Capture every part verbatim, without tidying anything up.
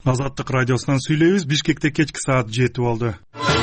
Азаттык радиосунан сүйлөйбүз. Бишкекте кечки саат жети болду.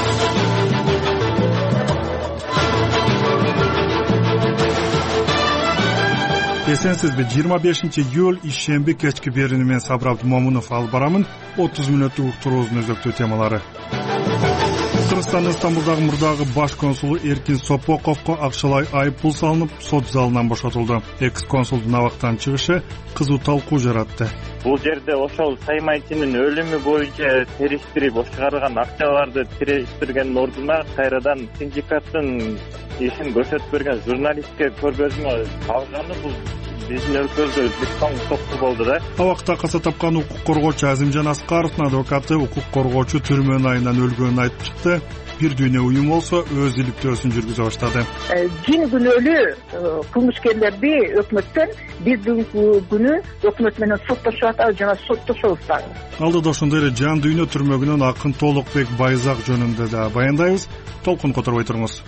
Эсенсизби? жыйырма бешинчи июль ишемби кечки берүүнү мен Сабыр Абдумомунов алып барамын. отуз мүнөттүк уктуруубуздун өзөктүү темалары. Кыргызстандын Стамбулдагы мурдагы баш консулу Эркин Сопоковго акчалай айып пул салынып, сот залынан бошотулду. Экс консулдун абактан чыгышы кызуу талкуу жаратты. Бул жерде ошол Саймайтинин өлүмү боюнча териштирип чыгарылган акчаларды териштиргендин ордуна кайрадан синдикаттын ишин көрсөтүп берген журналистке көргөзмө алганы бул биздин өлкөбүздө бир чоң топку болду да. Абакта каза тапкан укук коргоочу Азимжан Аскаровдун адвокаты укук коргоочу түрмөнүн айынан өлгөнүн айтып чыкты. Бир дүйнө уюм болсо өз иликтөөсүн жүргүзө баштады. Жин күнөөлүү кылмышкерлерди өкмөттөн бир күнү өкмөт менен соттошуп атабыз жана соттошобуз дагы. Алдыда ошондой эле жан дүйнө түрмөгүнөн Акын Толукбек Байзак жөнүндө да баяндайбыз. Толкун которбой туруңуз.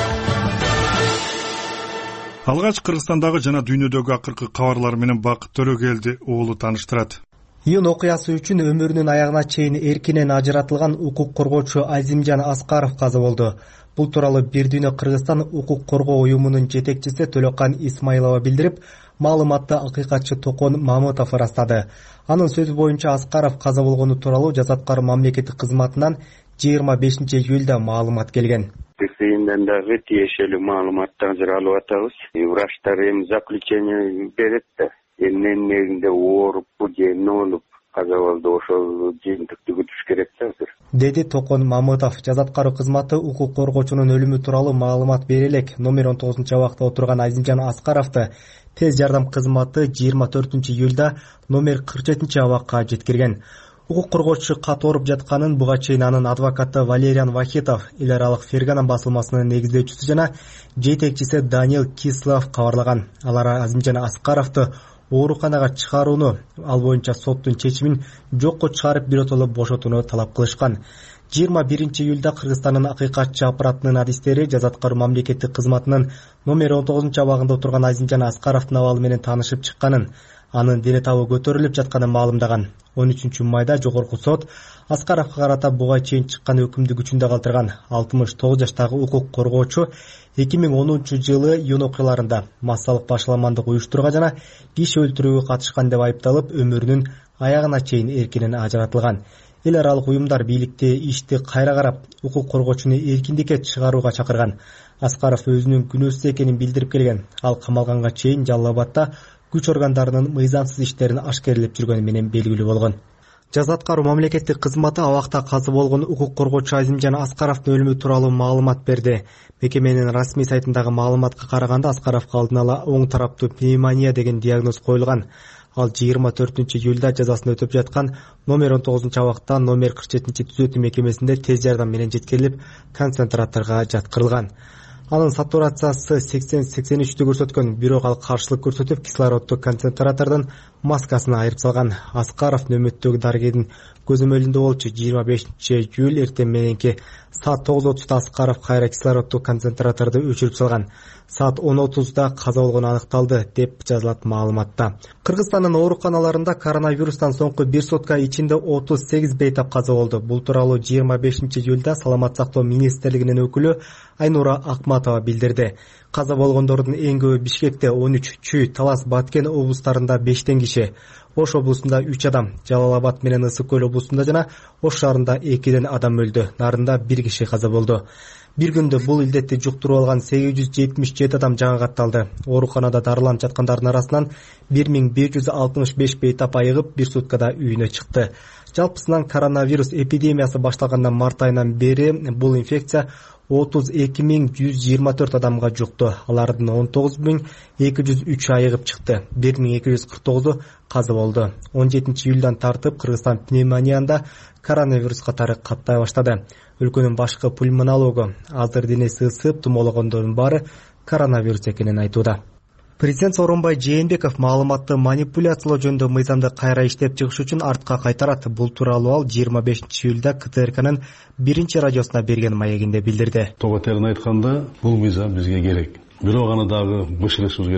Алгач Кыргызстандагы жана дүйнөдөгү акыркы кабарлар менен Бакыт Төрөгелди уулу тааныштырат. Июнь окуясы үчүн өмүрүнүн аягына чейин эркинен ажыратылган укук коргоочу Азимжан Аскаров каза болду. Бул тууралуу Бир дүйнө Кыргызстан укук коргоо уюмунун жетекчиси Төлөкан Исмаилова билдирип, маалыматты акыйкатчы Токон Мамытов ырастады. Анын сөзү боюнча Аскаров каза болгону тууралуу Жазаткар мамлекеттик кызматынан жыйырма бешинчи июлда маалымат келген. Кысыйындан дагы тиешелүү маалыматтарды алып атабыз. Врачтар эми заключение берет да. Эмненин негизинде ооруппу же эмне болуп каза болду, ошол жыйынтыкты күтүш керек да азыр, деди Токон Мамытов. Жазаткаруу кызматы укук коргоочунун өлүмү тууралуу маалымат бере элек номер он тогузунчу абакта отурган Азимжан Аскаровду тез жардам кызматы жыйырма төртүнчү июлда номер кырк жетинчи абакка жеткирген. Укук коргоочу кат ооруп жатканын буга чейин анын адвокаты Валериан Вахитов, эл аралык Фергана басылмасынын негиздөөчүсү жана жетекчиси Даниил Кислов кабарлаган. Алар Азимжан Аскаровду ооруканага чыгарууну, ал боюнча соттун чечимин жокко чыгарып биротоло бошотууну талап кылышкан. жыйырма биринчи июлда Кыргызстандын акыйкатчы аппаратынын адистери Жазаткаруу мамлекеттик кызматынын номер он тогузунчу абагында отурган Азимжан Аскаровдун абалы менен таанышып чыкканын, анын дене табы көтөрүлүп жатканын маалымдаган. он үчүнчү майда жогорку сот Аскаровго карата буга чейин чыккан өкүмдү күчүндө калтырган. алтымыш тогуз жаштагы укук коргоочу эки миң онунчу жылы июнь окуяларында массалык башаламандык уюштурууга жана киши өлтүрүүгө катышкан деп айыпталып, өмүрүнүн аягына чейин эркинен ажыратылган. Эл аралык уюмдар бийликте ишти кайра карап, укук коргоочуну эркиндикке чыгарууга чакырган. Аскаров өзүнүн күнөөсүз экенин билдирип келген. Ал камалганга чейин Жалал Абадта күч органдарынын мыйзамсыз иштерин ашкерелеп жүргөнү менен белгилүү болгон. Жазаткаруу мамлекеттик кызматы абакта каза болгон укук коргоочу Азимжан Аскаровдун өлүмү тууралуу маалымат берди. Мекеменин расмий сайтындагы маалыматка караганда Аскаровго алдын ала оң тараптуу пневмония деген диагноз коюлган. Ал жыйырма төртүнчү июлда жазасын өтөп жаткан номер он тогузунчу абакта номер кырк жетинчи түзөтүү мекемесинде тез жардам менен жеткирилип, концентраторго жаткырылган. Анын сатурациясы сексен сексен үчтү көрсөткөн, бирок ал каршылык көрсөтүп, кислороддук концентратордон маскасын айырып салган. Аскаров нөмөттөгү дарыгердин көзөмөлүндө болчу. жыйырма бешинчи июль эртең мененки саат тогуз отузда Аскаров кайра кислороддук концентраторду өчүрүп салган. Саат он отузда каза болгону аныкталды, деп жазылат маалыматта. Кыргызстандын ооруканаларында коронавирустан соңку бир сутка ичинде отуз сегиз бейтап каза болду. Бул тууралуу жыйырма бешинчи июлда Саламат сактоо министрлигинин өкүлү Айнура Акматова билдирди. Каза болгондордун эң көбү Бишкекте он үч, Чүй, Талас, Баткен облустарында бештен киши, Ош облусунда үч адам, Жалал Абад менен Ысык көл облусунда жана Ош шаарында экиден адам өлдү. Нарында бир киши каза болду. Бир күндө бул илдетти жуктуруп алган сегиз жүз жетимиш жети адам жаңы катталды. Ооруканада дарыланып жаткандардын арасынан бир миң беш жүз алтымыш беш бейтап айыгып, бир суткада үйүнө чыкты. Жалпысынан коронавирус эпидемиясы башталгандан март айынан бери бул инфекция отуз эки миң жүз жыйырма төрт адамга жукту. Алардын он тогуз миң эки жүз үч айыгып чыкты. бир миң эки жүз кырк тогузу каза болду. он жетинчи июлдан тартып Кыргызстан пневмонияда коронавирус катары каттай баштады. Өлкөнүн башкы пульмонологу азыр денеси ысып тумологондордун баары коронавирус экенин айтууда. Президент Сооронбай Жээнбеков маалыматты манипуляциялоо жөнүндө мыйзамды кайра иштеп чыгыш үчүн артка кайтарат. Бул тууралуу ал жыйырма бешинчи июлда К Т Р К'нын биринчи радиосуна берген маегинде билдирди. Тоба терин айтканда, бул мыйзам бизге керек. Бирок аны дагы бышырышыбыз керек.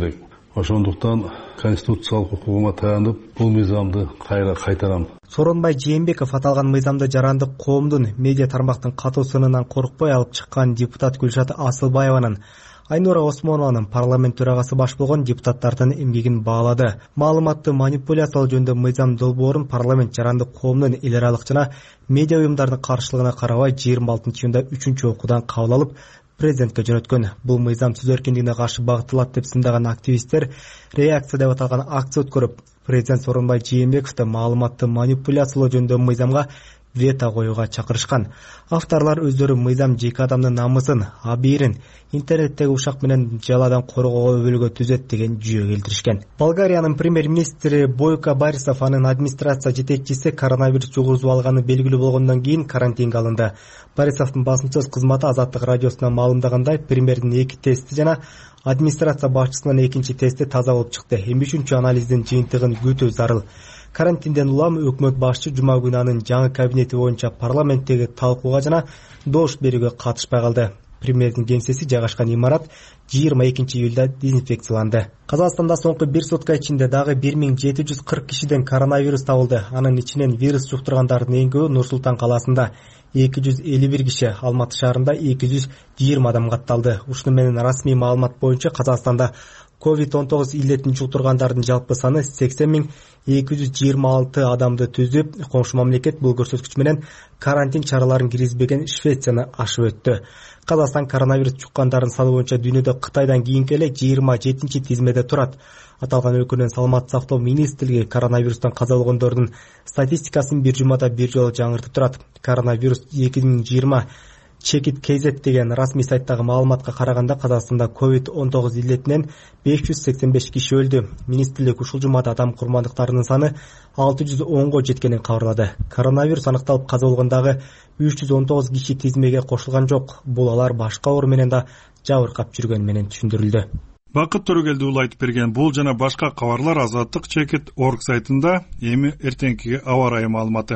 Ошондуктан конституциялык укугума таянып, бул мыйзамды кайра кайтарам. Сооронбай Жээнбеков аталган мыйзамды жарандык коомдун медиа тармактын катуу сынынан коркпой алып чыккан депутат Гүлшат Асылбаеванын, Айнура Осмонованын парламент төрагасы баш болгон депутаттардын эмгегин баалады. Маалыматты манипуляциялоо жөнүндө мыйзам долбоорун парламент жарандык коомдун эл аралык жана медиа уюмдардын каршылыгына карабай жыйырма алтынчы июнда үчүнчү окуудан кабыл алып президентке жөнөткөн. Бул мыйзам сөз эркиндигине каршы багытталат деп сындаган активисттер реакция деп аталган акция өткөрүп, президент Сооронбай Жээнбековду маалыматты манипуляциялоо жөнүндө мыйзамга вето коюуга чакырышкан. Авторлор өздөрү мыйзам жеке адамдын намысын, абийирин интернеттеги ушак менен жаладан коргоого өбөлгө түзөт деген жүйө келтиришкен. Болгариянын премьер-министри Бойко Борисов анын администрация жетекчиси коронавирус жугузуп алганы белгилүү болгондон кийин карантинге алынды. Борисовдун басымсыз кызматы Азаттык радиосуна маалымдагандай, премьердин эки тести жана администрация башчысынын экинчи тести таза болуп чыкты. эми үчүнчү анализдин жыйынтыгын күтүү зарыл. Карантинден улам өкмөт башчы жума күнү анын жаңы кабинети боюнча парламенттеги талкууга жана добуш берүүгө катышпай калды. Премьердин кеңсеси жайгашкан имарат жыйырма экинчи июлда дезинфекцияланды. Казакстанда соңку бир сутка ичинде дагы бир миң жети жүз кырк кишиден коронавирус табылды. Анын ичинен вирус жуктургандардын эң көбү Нур Султан калаасында эки жүз элүү бир киши, Алматы шаарында эки жүз жыйырма адам катталды. Ушуну менен расмий маалымат боюнча Казакстанда ковид он тогуз илетин жуктургандардын жалпы саны сексен миң эки жүз жыйырма алты адамды түзүп, коңшу мамлекет бул көрсөткүч менен карантин чараларын киргизбеген Швецияны ашып өттү. Казакстан коронавирус жуккандардын саны боюнча дүйнөдө Кытайдан кийинки эле жыйырма жетинчи тизмеде турат. Аталган өлкөнүн саламаттык сактоо министрлиги коронавирустан каза болгондордун статистикасын бир жумада бир жолу жаңыртып турат. Коронавирус эки миң жыйырма Чекит kz деген расмий сайттагы маалыматка караганда Казакстанда ковид он тогуз илетинен беш жүз сексен беш киши өлдү. Министрлик ушул жумада адам курмандыктарынын саны алты жүз онго жеткенин кабарлады. Коронавирус аныкталып каза болгондагы үч жүз он тогуз киши тизмеге кошулган жок. Бул алар башка оор менен да жабыркап жүргөн менен түшүндүрүлдү. Бакыт Төрөгелди улайтып берген бул жана башка кабарлар Азаттык Чекит точка орг сайтында. Эми эртеңкиге аба ырайы маалыматы.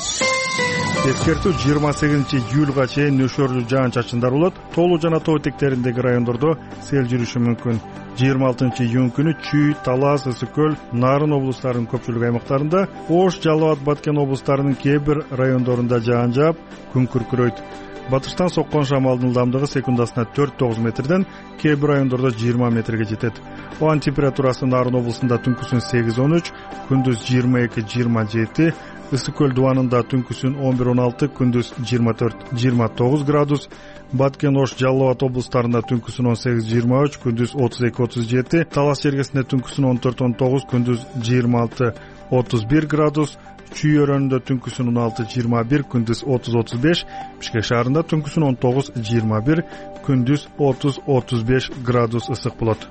Эскертүү жыйырма сегизинчи июлга чейин нөшөрлүү жаан-чачындар болот. Тоолуу жана тоо этектериндеги райондордо сел жүрүшү мүмкүн. жыйырма алтынчы июнь күнү Чүй, Талас, Ысык көл, Нарын облустарынын көпчүлүк аймактарында, Ош, Жалал абад, Баткен облустарынын кээ бир райондорунда жаан жаап, күн күркүрөйт. Батыштан соккон шамалдын ылдамдыгы секундасына төрт тогуз метрден кээ бир райондордо жыйырма метрге жетет. Ауанын температурасы Нарын облусунда түнкүсүн сегиз он үч, күндүз жыйырма эки жыйырма жети, Ысык көл дубанында түнкүсүн он бир он алты, күндүз жыйырма төрт жыйырма тогуз градус, Баткен, Ош, Жалал абад облустарында түнкүсүн он сегиз жыйырма үч, күндүз отуз эки отуз жети, Талас жергесинде түнкүсүн он төрт он тогуз, күндүз жыйырма алты отуз бир градус, Чүй өрөөнүндө түнкүсүн он алты жыйырма бир, күндүз отуз отуз беш, Бишкек шаарында түнкүсүн он тогуз жыйырма бир, күндүз отуз отуз беш градус ысык болот.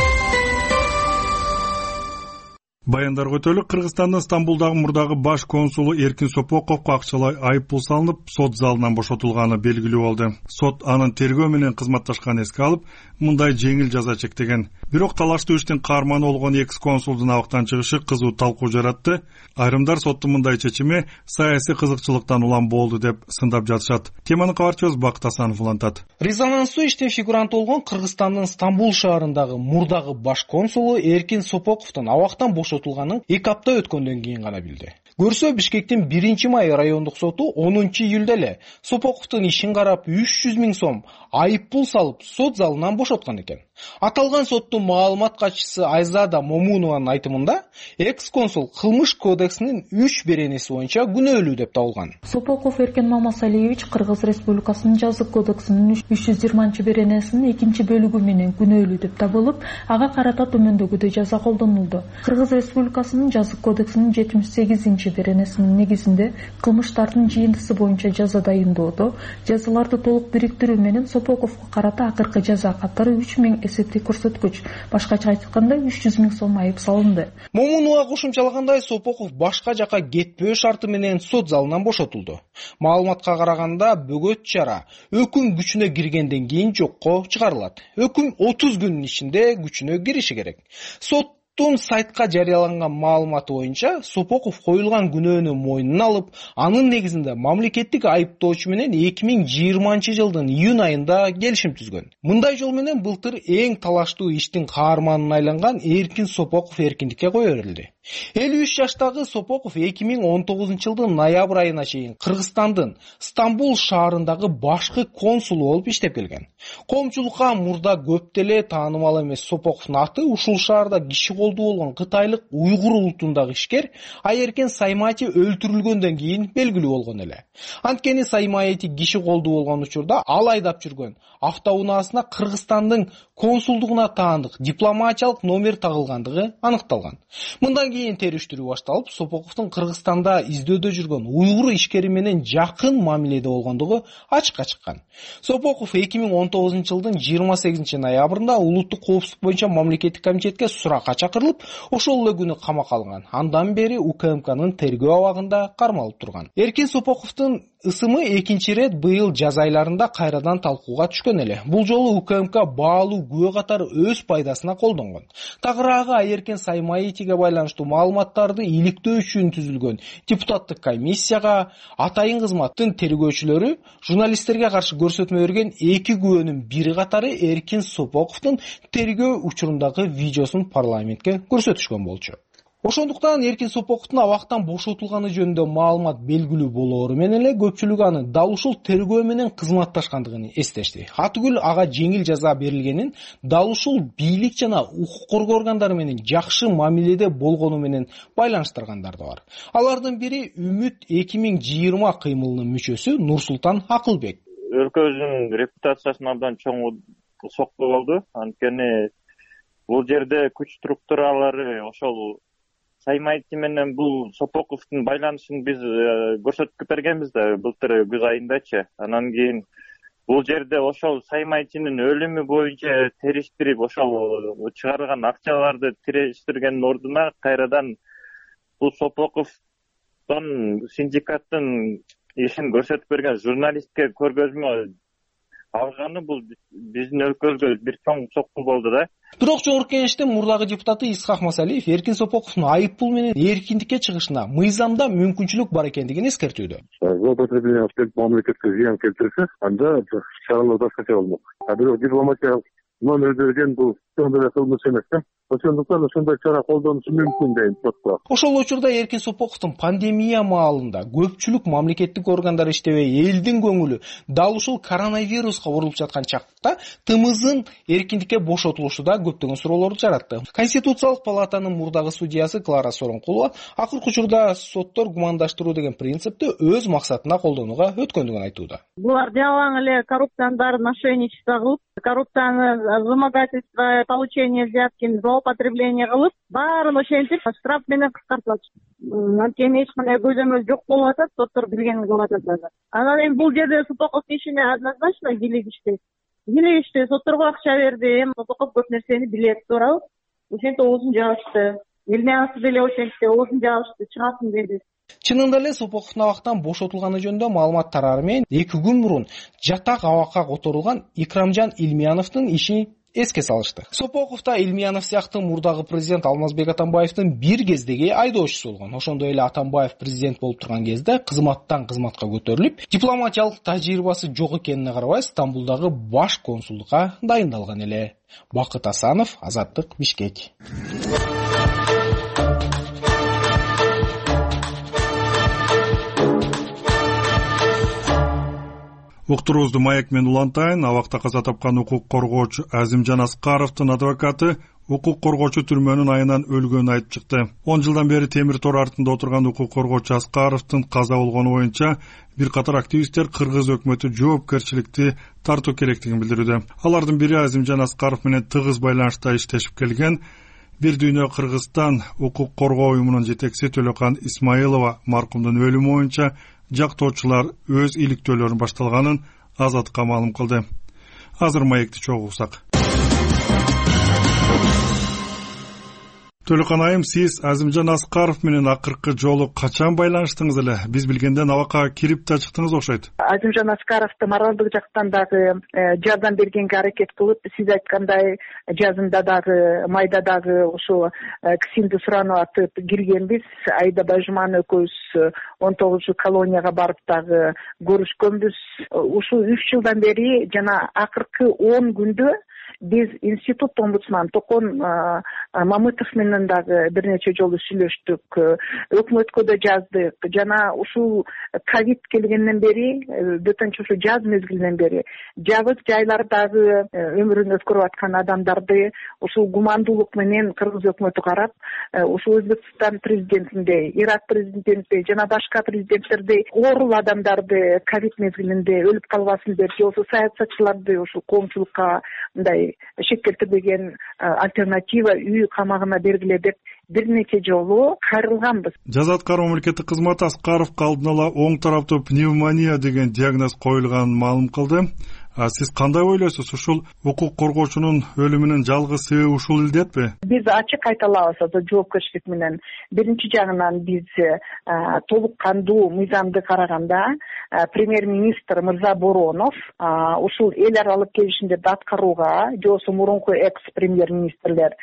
Баяндарга өтөлүк, Кыргызстандын Стамбулдагы мурдагы баш консулу Эркин Сопоковго акчалай айыппул салынып, сот залынан бошотулганы белгилүү болду. Сот анын тергөө менен кызматташканын эске алып, мындай жеңил жаза чектеген. Бирок талаштуу иштин каарманы болгон экс консулдун абактан чыгышы кызуу талкуу жаратты. Айрымдар соттун мындай чечими саясий кызыкчылыктан улам болду деп сындап жатышат. Теманы кабарчыбыз Бакыт Асанов улантат. Резонанстуу иштин фигуранты болгон Кыргызстандын Стамбул шаарындагы мурдагы баш консулу Эркин Сопоковдун абактан бошотулганын эки апта өткөндөн кийин гана билди. Көрсө, Бишкектин биринчи май райондук соту онунчу июлда эле Сопоковдун ишин карап үч жүз миң сом айыппул салып, сот залынан бошоткан экен. Аталган соттун маалымат катчысы Айзада Момунованын айтымында, экс-консул кылмыш кодексинин үч беренеси боюнча күнөөлүү деп табылган. Сопоков Эркен Мамасалиевич Кыргыз Республикасынын жазык кодексинин үч жүз жыйырманчы беренесинин экинчи бөлүгү менен күнөөлүү деп табылып, ага карата төмөндөгүдөй жаза колдонулду. Кыргыз Республикасынын жазык кодексинин жетимиш сегизинчи беренесинин негизинде кылмыштардын жыйынтысы боюнча жаза дайындоодо, жазаларды толук бириктирүү менен Сопоковго карата акыркы жаза катары үч миң эсептик көрсөткүч, башкача айтканда үч жүз миң сом айып салынды. Момунова кошумчалагандай, Сопоков башка жака кетпөө шарты менен сот залынан бошотулду. Маалыматка караганда, бөгөт чара өкүм күчүнө киргенден кийин жокко чыгарылат. Өкүм отуз күнүн ичинде күчүнө кириши керек. Сот сайтка жарыяланган маалыматы боюнча Сопоков коюлган күнөөнү мойнуна алып, анын негизинде мамлекеттик айыптоочу менен эки миң жыйырманчы жылдын июнь айында келишим түзгөн. Мындай жол менен былтыр эң талаштуу иштин каарманына айланган Эркин Сопоков эркиндикке кое берилди. элүү үч жаштагы Сопоков эки миң он тогузунчу жылдын ноябрь айына чейин Кыргызстандын Стамбул шаарындагы башкы консулу болуп иштеп келген. Коомчулукка мурда көп деле таанымал эмес Сопоковдун аты ушул шаарда киши колдуу болгон кытайлык уйгур улутундагы ишкер Айеркен Саймати өлтүрүлгөндөн кийин белгилүү болгон эле. Анткени Саймати киши колдуу болгон учурда ал айдап жүргөн автоунаасына Кыргызстандын консулдугуна таандык дипломатиялык номер тагылгандыгы аныкталган. Мындан кийин териштирүү башталып, Сопоковдун Кыргызстанда издөөдө жүргөн уйгур ишкери менен жакын мамиледе болгондугу ачыкка чыккан. Сопоков эки миң он тогузунчу жылдын жыйырма сегизинчи ноябрында улуттук коопсуздук боюнча мамлекеттик комитетке суракка чакырылып, ошол эле күнү камакка алынган. Андан бери УКМКнын тергөө абагында кармалып турган. Эркин Сопоковдун ысымы экинчи ирет быйыл жаз айларында кайрадан талкууга түшкөн эле. Бул жолу УКМК баалуу күбө катары өз пайдасына колдонгон. Тагыраагы Айеркен Саймаитиге байланыштуу маалыматтарды иликтөө үчүн түзүлгөн депутаттык комиссияга атайын кызматтын тергөөчүлөрү журналисттерге каршы көрсөтмө берген эки күбөнүн бири катары Эркин Сопоковдун тергөө учурундагы видеосун парламентке көрсөтүшкөн болчу. Ошондуктан Эркин Сопоковдун абактан бошотулганы жөнүндө маалымат белгилүү болоору менен эле көпчүлүк аны дал ушул тергөө менен кызматташкандыгын эстешти. Атүгүл ага жеңил жаза берилгенин дал ушул бийлик жана укук коргоо органдары менен жакшы мамиледе болгону менен байланыштыргандар да бар. Алардын бири Үмүт эки миң жыйырма кыймылынын мүчөсү Нурсултан Акылбек. Өлкөбүздүн репутациясына абдан чоң сокку болду. Анткени бул жерде күч структуралары ошол Саймайти менен бул Сопоковдун байланышын биз көрсөтүп бергенбиз да былтыр күз айындачы. Анан кийин бул жерде ошол Саймайтинин өлүмү боюнча териштирип, ошол чыгарылган акчаларды териштиргендин ордуна кайрадан бул Сопоковдун синдикаттын ишин көрсөтүп берген журналистке көргөзмө алганы бул биздин өлкөбүзгө бир чоң сокку болду да. Бирок жогорку кеңештин мурдагы депутаты Исхак Масалиев Эркин Сопоковдун айыппул менен эркиндикке чыгышына мыйзамда мүмкүнчүлүк бар экендигин эскертүүдө. Злоупотребление мамлекетке зыян келтирсе, анда чаралар башкача болмок. А бирок дипломатиялык номер берген бул сондай кылмыш эмес да. Ошондуктан ошондой чара колдонушу мүмкүн дейм сотко. Ошол учурда Эркин Сопоковдун пандемия маалында көпчүлүк мамлекеттик органдар иштебей, элдин көңүлү дал ушул коронавируска урулуп жаткан чакта тымызын эркиндикке бошотулушу да көптөгөн суроолорду жаратты. Конституциялык палатанын мурдагы судьясы Клара Сооронкулова акыркы учурда соттор гумандаштыруу деген принципти өз максатына колдонууга өткөндүгүн айтууда. Булар жалаң эле коррупцияны баарын мошенничество кылып, коррупцияны, вымогательство, получение взятки, злоупотребление кылып, баарын ошентип штраф менен кыскартып атышты. Анткени эч кандай көзөмөл жок болуп атат, соттор билгенин кылып атат. Анан эми бул жерде Сопоковдун ишине однозначно бийлик ишти. Бийлик ишти, сотторго акча берди, Сопоков көп нерсени билет, туурабы? Ошентип оозун жабышты. Элменовду деле ошентип оозун жабышты, чыгасын деди. Чынында эле Сопоковдун абактан бошотулганы жөнүндө маалымат тарары менен эки күн мурун жатак абакка которулган Икрамжан Илмияновдун иши эске салышты. Сопоковда Илмиянов сыяктуу мурдагы президент Алмазбек Атамбаевдин бир кездеги айдоочусу болгон. Ошондой эле Атамбаев президент болуп турган кезде кызматтан кызматка көтөрүлүп, дипломатиялык тажрыйбасы жок экенине карабай Стамбулдагы баш консулдукка дайындалган эле. Бакыт Асанов, Азаттык, Бишкек. Уктуруубузду маек менен улантайын. Абакта каза тапкан укук коргоочу Азимжан Аскаровдун адвокаты укук коргоочу түрмөнүн айынан өлгөнүн айтып чыкты. он жылдан бери темир тор артында отурган укук коргоочу Аскаровдун каза болгону боюнча бир катар активисттер кыргыз өкмөтү жоопкерчиликти тартуу керектигин билдирүүдө. Алардын бири Азимжан Аскаров менен тыгыз байланышта иштешип келген Бир дүйнө Кыргызстан укук коргоо уюмунун жетекчиси Төлөкан Исмаилова маркумдун өлүмү боюнча жактоочулар өз иликтөөлөрүн башталганын Азатка маалым кылды. Азыр маекти чогуу уксак. Төлөкөн айым, сиз Азимжан Аскаров менен акыркы жолу качан байланыштыңыз эле? Биз билгенден абакка кирип да чыктыңыз окшойт. Азимжан Аскаровду моралдык жактан дагы жардам бергенге аракет кылып, сиз айткандай жазында дагы, майда дагы ушу кисимди суранып атып киргенбиз. Айда Байжуман экөөбүз он тогузунчу колонияга барып дагы көрүшкөнбүз. Ушул үч жылдан бери жана акыркы он күндө биз институт омбудсман Токон Мамытов менен дагы бир нече жолу сүйлөштүк, өкмөткө да жаздык. Жана ушул ковид келгенден бери, бөтөнчө ушу жаз мезгилинен бери жабык жайлардагы өмүрүн өткөрүп аткан адамдарды ушул гумандуулук менен кыргыз өкмөтү карап, ушул Өзбекстан президентиндей, Ирак президентиндей жана башка президенттердей оорул адамдарды ковид мезгилинде өлүп калбасын деп, же болбосо саясатчыларды ушул коомчулукка мындай шек келтирбеген альтернатива үй камагына бергиле деп бир нече жолу кайрылганбыз. Жаза аткаруу мамлекеттик кызматы Аскаровго алдын ала оң тараптуу пневмония деген диагноз коюлганын маалым кылды. Сиз кандай ойлойсуз? Ушул укук коргоочунун өлүмүнүн жалгыз себеби ушул илдетпи? Биз ачык айта алабыз, жоопкерчилик менен. Биринчи жагынан биз толук кандуу мыйзамды караганда премьер-министр Мырза Боронов ушул эл аралык келишимдерди аткарууга, же болбосо мурунку экс-премьер-министрлер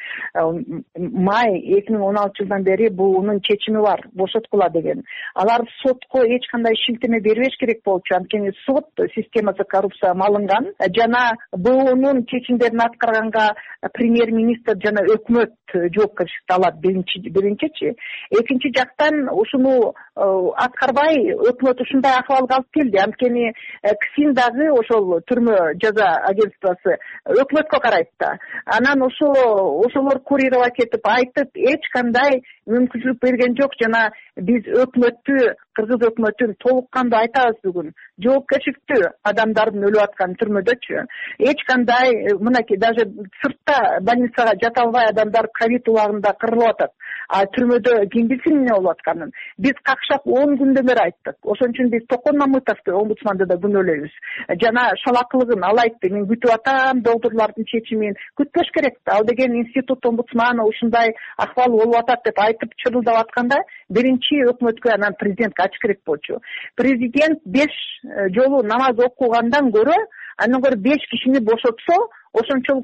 май эки миң он алтынчы жылдан бери буунун чечими бар, бошоткула деген. Алар сотко эч кандай шилтеме бербеш керек болчу, анткени сот системасы коррупция малынган. Жана буунун чечимдерин аткарганга премьер-министр жана өкмөт жоопкерчиликти алат, биринчи биринчичи. Экинчи жактан ушуну аткарбай өкмөт ушундай акыбалга алып келди. Анткени КСИН дагы ошол түрмө жаза агентствосы өкмөткө карайт да. Анан ошол ошолор курировать этип айтып эч кандай мүмкүнчүлүк берген жок. Жана биз өкмөттү, кыргыз өкмөтүн толук кандуу айтабыз бүгүн. Жоопкерчиликтүү адамдардын өлүп аткан түрмөдөчү эч кандай, мынакей даже сыртта больницага жата албай адамдар ковид убагында кырылып атат. А түрмөдө ким билсин эмне болуп атканын. Биз какшап он күндөн бери айттык. Ошон үчүн биз Токон Мамытовду, омбудсманды да күнөөлөйбүз. Жана шалакылыгын ал айтты, мен күтүп атам доктурлардын чечимин. Күтпөш керек да. Ал деген институт омбудсманы ушундай акыбал болуп атат деп айтып чырылдап атканда, биринчи өкмөткө, анан президентке ачык керек болчу. Президент беш жолу намаз окугандан көрө, андан көрө беш кишини бошотсо, ошончолук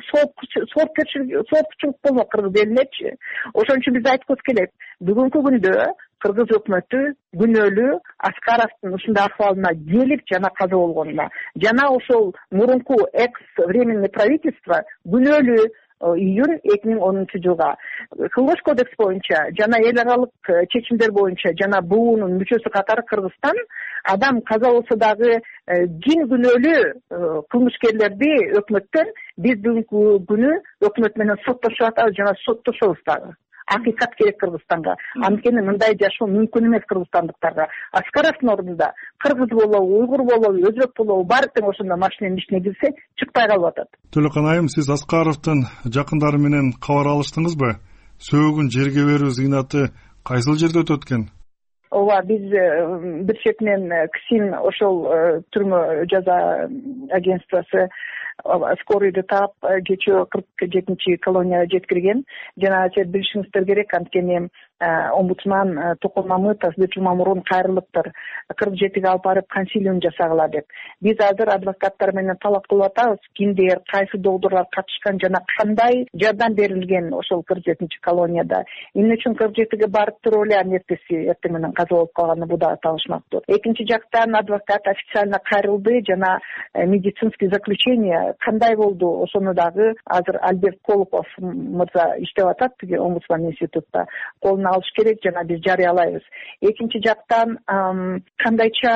соопкерчилик болмок кыргыз элинечи. Ошон үчүн биз айткыбыз келет. Бүгүнкү күндө кыргыз өкмөтү күнөөлүү Аскаровдун ушундай акыбалына келип жана каза болгонуна. Жана ошол мурунку экс-временный правительство күнөөлүү июнь эки миң онунчу жылга Кылмыш кодекс боюнча жана эл аралык чечимдер боюнча жана буунун мүчөсү катары Кыргызстан адам каза болсо дагы ким күнөөлүү кылмышкерлерди өкмөттөн биз бүгүнкү күнү өкмөт менен соттошуп атабыз жана соттошобуз дагы. Акыйкат керек Кыргызстанга. Анткени мындай жашоо мүмкүн эмес кыргызстандыктарга. Аскаровдун ордунда кыргыз болобу, уйгур болобу, өзбек болобу, баары тең ошондо машиненин ичине кирсе, чыкпай калып атат. Төлөкөн айым, сиз Аскаровдун жакындары менен кабар алыштыңызбы? Сөөгүн жерге берүү зыйнаты кайсыл жерде өтөт экен? Ооба, биз бир четинен КСИН ошол түрмө жаза агентствосы скорыйды таап кечээ кырк жетинчи колонияга жеткирген. Жана сиз билишиңиздер керек, анткени омбудсман Токон Мамытов бир жума мурун кайрылыптыр. кырк жетиге алып барып консилиум жасагыла деп. Биз азыр адвокаттар менен талап кылып атабыз, кимдер, кайсы доктурлар катышкан жана кандай жардам берилген ошол кырк жетинчи колонияда. Эмне үчүн кырк жетиге барып туруп эле анын эртеси эртең менен каза болуп калганы бу да табышмактуу. Экинчи жактан адвокат официально кайрылды жана медицинский заключение кандай болду, ошону дагы азыр Альберт Колупов мырза иштеп атат, омбудсман институтта. Колуна алыш керек жана биз жарыялайбыз. Экинчи жактан кандайча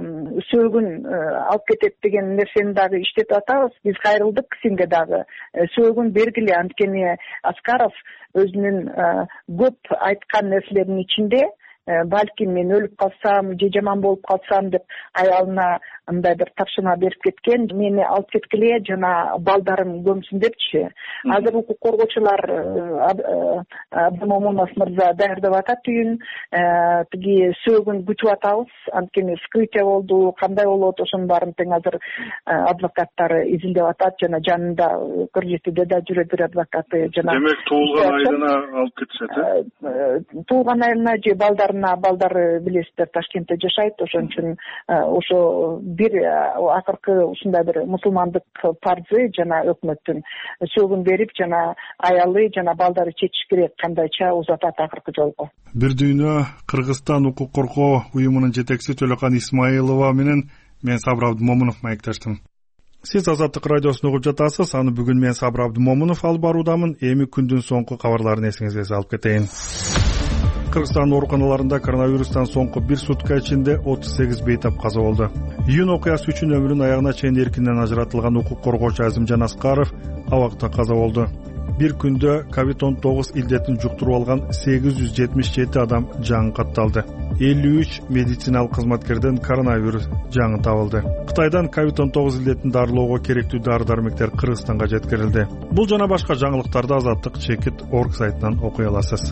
сөөгүн алып кетет деген нерсени дагы иштетип атабыз. Биз кайрылдык КСИНге дагы. Сөөгүн бергиле, анткени Аскаров өзүнүн көп айткан нерселеринин ичинде балким мен өлүп калсам же жаман болуп калсам деп аялына мындай бир тапшырма берип кеткен, мени алып кеткиле жана балдарым көмсүн депчи. Азыр укук коргоочулар Абдым Момунов мырза даярдап атат үйүн, тиги сөөгүн күтүп атабыз. Анткени вскрытие болду, кандай болот, ошонун баарын тең азыр адвокаттары изилдеп атат жана жанында Кыргызстанда да жүрөт бир адвокаты жана. Демек туулган айына алып кетишет, э? Туулган айына же балдарына, балдары билесиздер Ташкентте жашайт, ошон үчүн ошо бир акыркы ушундай бир мусулмандык парзы жана өкмөттүн сөөгүн берип жана аялы жана балдары чечиш керек кандайча узатат акыркы жолго. Бир дүйнө Кыргызстан укук коргоо уюмунун жетекчиси Төлөкан Исмаилова менен мен Сабыр Абдымомунов маектештим. Сиз Азаттык радиосун угуп жатасыз. Аны бүгүн мен Сабыр Абдымомунов алып баруудамын. Эми күндүн соңку кабарларын эсиңизге салып кетейин. Кыргызстан ооруканаларында коронавирустан соңку бир сутка ичинде отуз сегиз бейтап каза болду. Июнь окуясы үчүн өмүрүнүн аягына чейин эркинен ажыратылган укук коргоочу Азимжан Аскаров абакта каза болду. Бир күндө ковид он тогуз илдетин жуктуруп алган сегиз жүз жетимиш жети адам жаңы катталды. элүү үч медициналык кызматкерден коронавирус жаңы табылды. Кытайдан ковид он тогуз илдетин дарылоого керектүү дары-дармектер Кыргызстанга жеткирилди. Бул жана башка жаңылыктарды Азаттык чекит орг сайтынан окуй аласыз.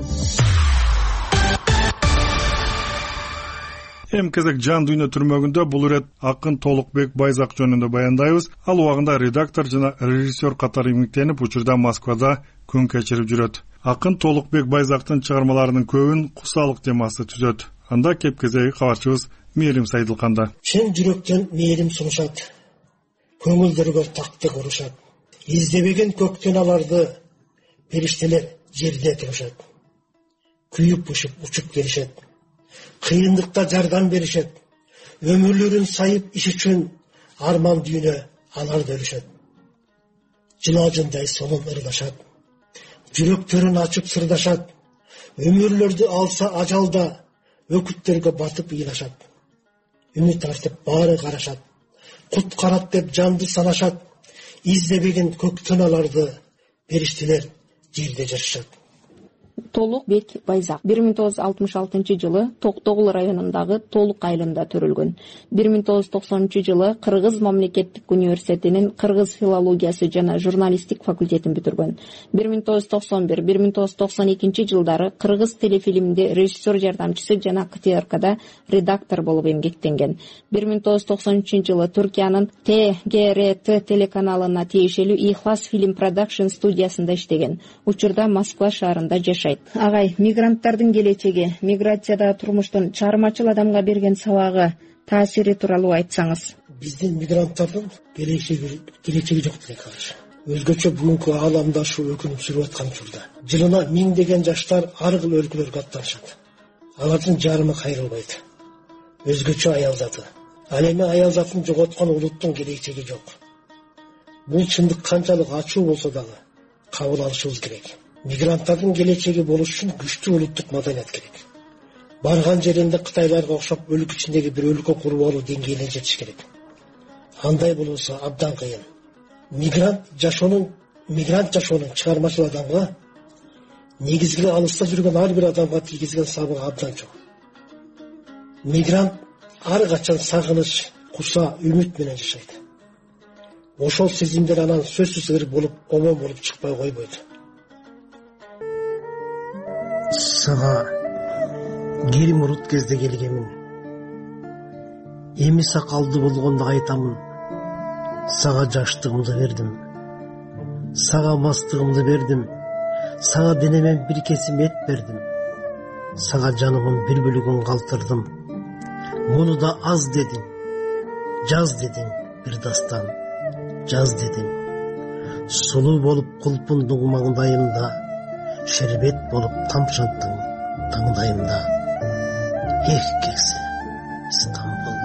Эми кезек жан дүйнө түрмөгүндө бул ирет акын Толукбек Байзак жөнүндө баяндайбыз. Ал убагында редактор жана режиссер катары эмгектенип, учурда Москвада күн кечирип жүрөт. Акын Толукбек Байзактын чыгармаларынын көбүн кусалык темасы түзөт. Анда кеп кезеги кабарчыбыз Мээрим Сайдылканда. Чын жүрөктөн мээрим сунушат, көңүлдөргө тактык урушат. Издебеген көктөн аларды периштелер жерде турушат. Күйүп-пушуп учуп келишет. Кыйындыкта жардам беришет. Өмүрлөрүн сайып иш үчүн арман дүйнө аларды өлүшөт. Жылажындай сонун ырлашат. Жүрөктөрүн ачып сырдашат. Өмүрлөрдү алса ажалда өкүттөргө батып ыйлашат. Үмүт артып баары карашат. Куткарат деп жанды санашат. Издебеген көк тыналарды периштелер жерде жашашат. Толукбек Байзак бир миң тогуз жүз алтымыш алтынчы жылы Токтогул районундагы Толук айылында төрөлгөн. бир миң тогуз жүз токсонунчу жылы Кыргыз мамлекеттик университетинин кыргыз филологиясы жана журналистик факультетин бүтүргөн. бир миң тогуз жүз токсон бир — бир миң тогуз жүз токсон экинчи жылдары кыргыз телефилминде режиссер жардамчысы жана К Т Р Кда редактор болуп эмгектенген. бир миң тогуз жүз токсон үчүнчү жылы Түркиянын Т Г Р Т телеканалына тиешелүү Ихлас Film Production студиясында иштеген. Учурда Москва шаарында жашайт. Агай, мигранттардын келечеги, миграцияда турмуштун чыгармачыл адамга берген сабагы, таасири тууралуу айтсаңыз. Биздин мигранттардын келечеги келечеги жок деген караш. Өзгөчө бүгүнкү ааламда ушу өкүнүп сүрүп аткан учурда жылына миңдеген жаштар ар кыл өлкөлөргө аттанышат. Алардын жарымы кайрылбайт. Өзгөчө аял заты. Ал эми аял затын жоготкон улуттун келечеги жок. Бул чындык канчалык ачуу болсо дагы кабыл алышыбыз керек. Мигранттардын келечеги болуш үчүн күчтүү улуттук маданият керек. Барган жеринде Кытайларга окшоп өлкө ичиндеги бир өлкө куруп алуу деңгээлине жетиш керек. Андай болсо абдан кыйын. Мигрант жашоонун мигрант жашоонун чыгармачыл адамга, негизги алыста жүргөн ар бир адамга тийгизген сабагы абдан чоң. Мигрант ар качан сагыныч, куса, үмүт менен жашайт. Ошол сезимдер анан сөзсүз ыр болуп, омон болуп чыкпай койбойт. Сага кери мурут кезде келгемин. Эми сакалды болгондо айтамын. Сага жаштыгымды бердим. Сага мастыгымды бердим. Сага денемен бир кесим эт бердим. Сага жанымын бир бөлүгүн калтырдым. Муну да аз дедиң. Жаз дедиң бир дастан. Жаз дедиң. Сулуу болуп кулпундуң маңдайында. Шербет болуп тамшаттың таңдайында. Эркекси Стамбул.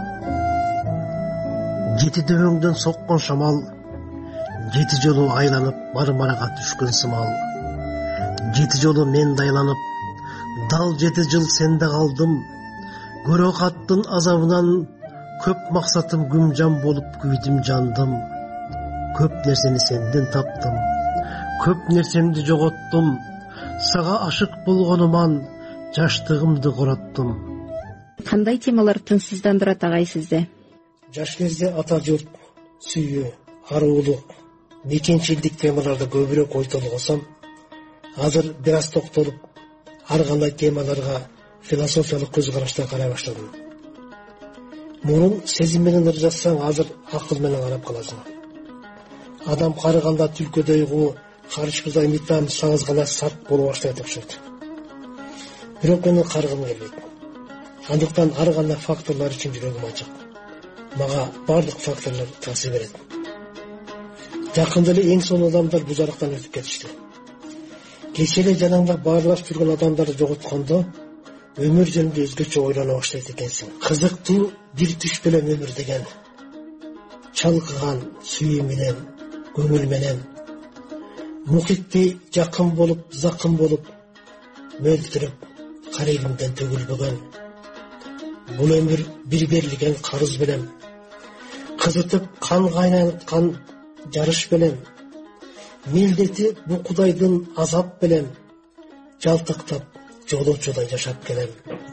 Жети дөбөңдөн соккон шамал, жети жолу айланып Мармарага түшкөн сымал. Жети жолу мен дайланып, дал жети жыл сенде калдым. Көрө каттын азабынан көп максатым күмжан болуп күйдүм жандым. Көп нерсени сенден таптым. Көп нерсемди жоготтум. Сага ашык болгонуман жаштыгымды короттум. Кандай темалар тынчсыздандырат агай сизде? жаш кезде ата журт, сүйүү, аруулук, мекенчилдик темаларда көбүрөөк ой толгосом, азыр бир аз токтолуп, ар кандай темаларга философиялык көз карашта карай баштадым. Мурун сезим менен ыр жазсаң, азыр акыл менен карап каласың. Адам карыганда түлкөдөй куу, карышкыздай митам сагыз гана сарт болуп баштайт окшойт. Бирок менин каргым келбейт. Андыктан ар кандай факторлор үчүн жүрөгүм ачык. Мага бардык факторлор таасир берет. Жакында эле эң сонун адамдар бул жарыктан өтүп кетишти. Кечээ эле жаныңда баарлаш жүргөн адамдарды жоготкондо өмүр жөнүндө өзгөчө ойлоно баштайт экенсиң. Кызыктуу бир түш белем өмүр деген. Чалкыган сүйүү менен, көңүл менен, мухитти жакын болуп, закын болуп, мөлдүрөп, карайымдан төгүлбөгөн. Бул өмүр бир берилген карыз белем, кызытып кан кайнаткан жарыш белем, милдети бу Кудайдын азап белем, жалтыктап жолоочудай жашап келем.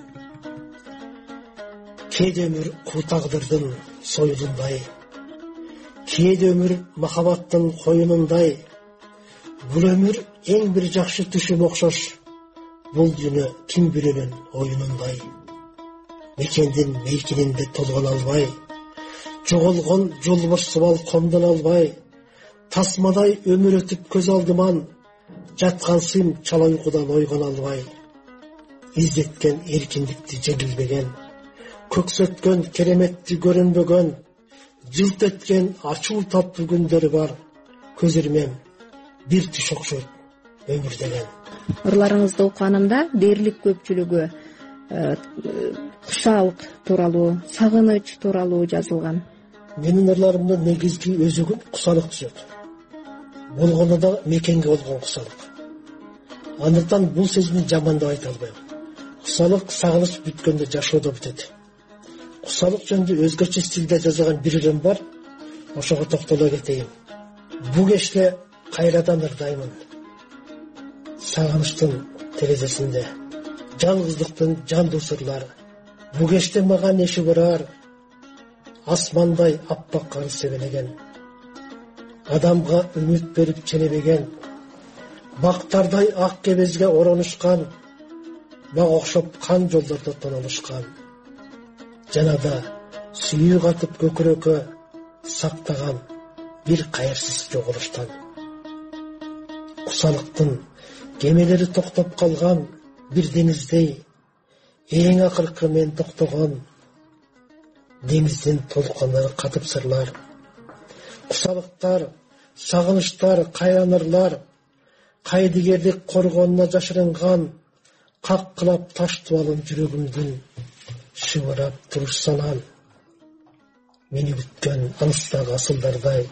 Кээде өмүр куу тагдырдын союлундай, кээде өмүр махабаттын коюнундай. Бул өмүр эң бир жакшы түшүм окшош, бул дүйнө ким бирөөнүн оюнундай. Мекендин мейкининде толгон албай, жоголгон жолборс сабал комдон албай, тасмадай өмүр өтүп көз алдыман, жаткан сым чала уйкудан ойгон албай. Издеткен эркиндикти жеңилбеген, көксөткөн кереметти көрүнбөгөн, жылт эткен ачуу таттуу күндөрү бар. Көз ирмем бир түш окшойт өмүр деген. Ырларыңызды окуганымда дээрлик көпчүлүгү кушалык тууралуу, сагыныч тууралуу жазылган. Менин ырларымдын негизги өзөгүн кусалык түзөт. Болгону да мекенге болгон кусалык. Андыктан бул сезимди жаман деп айта албайм. Кусалык сагыныч бүткөндө жашоодо бүтөт. Кусалык жөнүндө өзгөчө стилде жазылган бир ырым бар. Ошого токтоло кетейин. Бу кечте кайрадан ырдаймын. Сагынычтын терезесинде жалгыздыктын жандуу сырлар. Бу кечте мага неши барар, асмандай аппак кар себелеген. Адамга үмүт берип ченебеген, бактардай ак кебезге оронушкан, мага окшоп кан жолдордо тонолушкан. Жанада сүйүү катып көкүрөккө сактаган бир кайырсыз жоголуштан. Кусалыктын кемелери токтоп калган бир деңиздей, эң акыркы мен токтогон деңиздин толкунları катып сырлар. Кусалыктар, сагынычтар, кайранырлар, кайдыгерлик коргонуна жашырынган, каккылап таш туалын жүрөгүмдүн шыбырап турушсанан. Мени бүткөн алыстагы асылдардай.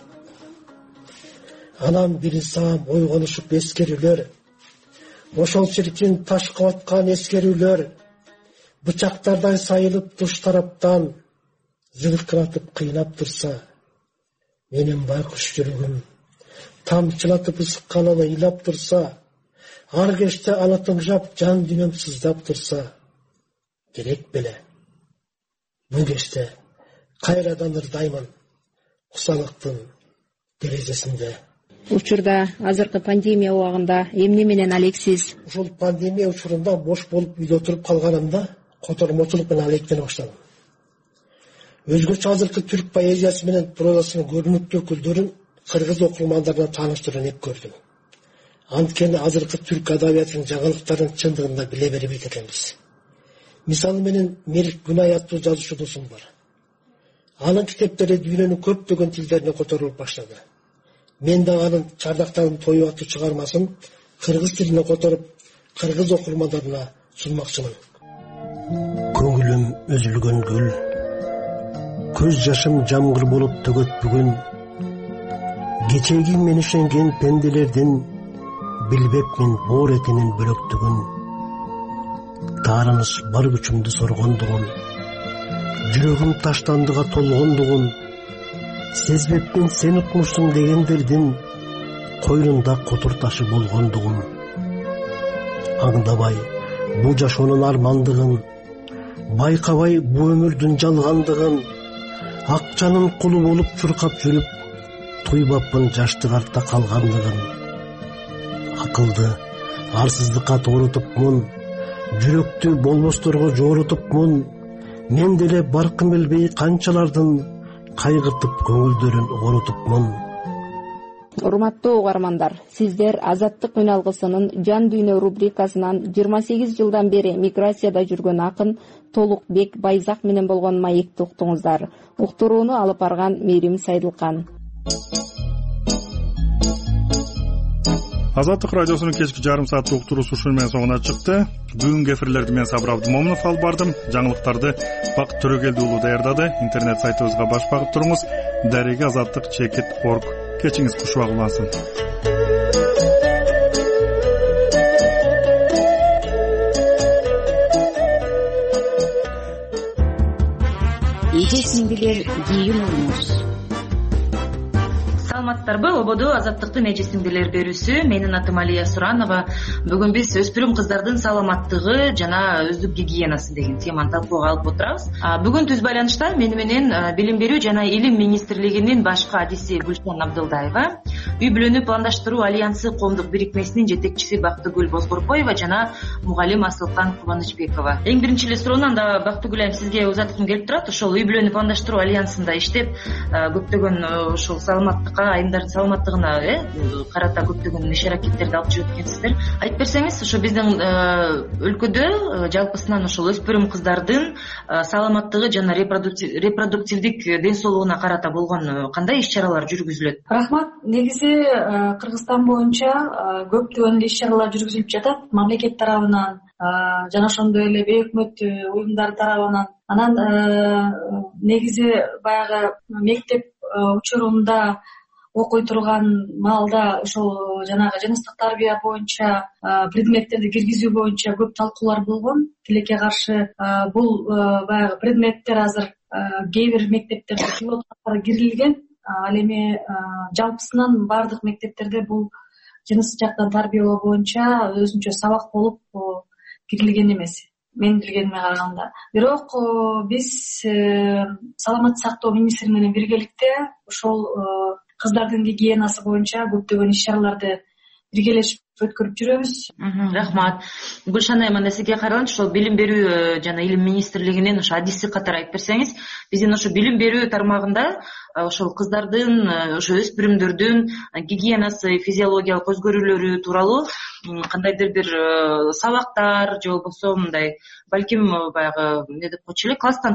Анан бири саам ойгонушуп эскерүүлөр, ошол чиркин таш кабаткан эскерүүлөр, бычактардай сайылып туш тараптан, зылкыратып кыйнап турса, менин байкуш жүрөгүм тамчылатып ысыкканын ыйлап турса, ар кечте аны тыңжап жан дүйнөм сыздап турса, керек беле. Бул кечте кайрадан ырдаймын кусалыктын терезесинде. Учурда азыркы пандемия убагында эмне менен алексиз? Ушул пандемия учурунда бош болуп үйдө отуруп калганымда котормочулук менен алектене баштадым. Өзгөчө азыркы түрк поэзиясы менен прозасынын көрүнүктүү өкүлдөрүн кыргыз окурмандарына тааныштырууну эп көрдүм. Анткени азыркы түрк адабиятынын жаңылыктарын чындыгында биле бербейт экенбиз. Мисалы менен Мерик Гунай аттуу жазуучу досум бар. Анын китептери дүйнөнүн көптөгөн тилдерине которулуп баштады. Мен да анын Чардактардын тою аттуу чыгармасын кыргыз тилине которуп, кыргыз окурмандарына сунмакчымын. Көңүлүм өзүлгөн гүл, көз жашым жамгыр болуп төгөт бүгүн. Кечеги мен ишенген пенделердин билбепмин боор экенин бөлөктүгүн. Таарыныш бар күчүмдү соргондугун, жүрөгүм таштандыга толгондугун, сезбепмин сен утмушсуң дегендердин койнунда котур ташы болгондугун. Аңдабай бу жашоонун армандыгын, байкабай бу өмүрдүн жалгандыгын, акчанын кулу болуп чуркап жүрүп туйбапмын жаштык артта калгандыгын. Акылды арсыздыкка тоорутупмун, жүрөктү болбосторго жоорутупмун. Мен деле баркын билбей канчалардын кайгыртып көңүлдөрүн оорутупмун. Урматтуу угармандар, сиздер Азаттык үн алгысынын Жан дүйнө рубрикасынан жыйырма сегиз жылдан бери миграцияда жүргөн акын Толукбек Байзак менен болгон маекти уктуңуздар. Уктурууну алып барган Мээрим Сайдылкан. Азаттык радиосунун кечки жарым сааттык уктуруусу ушун менен соңуна чыкты. Бүгүнкү эфирлерди мен Сабыр Абдымомунов алып бардым. Жаңылыктарды Бакыт Төрөгелди уулу даярдады. Интернет сайтыбызга баш багып туруңуз. Дареги азаттык чекит орг. Кечиңиз кушубак улансын. Эжесиңдилер кийин уруңуз. Саламаттарбы? Ободо Азаттыктын эжесиңдилер берүүсү. Менин атым Алия Суранова. Бүгүн биз өспүрүм кыздардын саламаттыгы жана өздүк гигиенасы деген теманы талкууга алып отурабыз. Бүгүн түз байланышта мени менен Билим берүү жана Илим министрлигинин башкы адиси Гүлшан Абдылдаева, Үй бүлөнү пландаштыруу альянсы коомдук бирикмесинин жетекчиси Бактыгүл Бозгорбоева жана мугалим Асылкан Кубанычбекова. Эң биринчи эле суроону анда Бактыгүл айым сизге узаткым келип турат. Ошол Үй бүлөнү пландаштыруу альянсында иштеп, көптөгөн ошол саламаттыкка, айымдардын саламаттыгына карата көптөгөн иш-аракеттерди алып жүрүп экенсиздер. Айтып берсеңиз, ошо биздин өлкөдө жалпысынан ошол өспүрүм кыздардын саламаттыгы жана репродуктивдик ден соолугуна карата болгон кандай иш-чаралар жүргүзүлөт? Рахмат. Негизи Кыргызстан боюнча көптөгөн иш-чаралар жүргүзүлүп жатат мамлекет тарабынан жана ошондой эле бейөкмөт уюмдар тарабынан. Анан негизи баягы мектеп учурунда окуй турган маалда ошол жанагы жыныстык тарбия боюнча предметтерди киргизүү боюнча көп талкуулар болгон. Тилекке каршы бул баягы предметтер азыр кээ бир мектептерде пилот катары кирилген. Ал эми жалпысынан баардык мектептерде бул жыныс жактан тарбиялоо боюнча өзүнчө сабак болуп кирилген эмес, менин билгениме караганда. Бирок биз саламаттык сактоо министри менен биргеликте ошол кыздардын гигиенасы боюнча көптөгөн иш-чараларды биргелешип өткөрүп жүрөбүз. Рахмат. Гүлшан айым, анда сизге кайрылайынчы. Ошол Билим берүү жана Илим министрлигинин ошо адиси катары айтып берсеңиз, биздин ошо билим берүү тармагында ошол кыздардын, ошо өспүрүмдөрдүн гигиенасы, физиологиялык өзгөрүүлөрү тууралуу кандайдыр бир сабактар же болбосо мындай балким баягы эмне деп койчу эле, класстан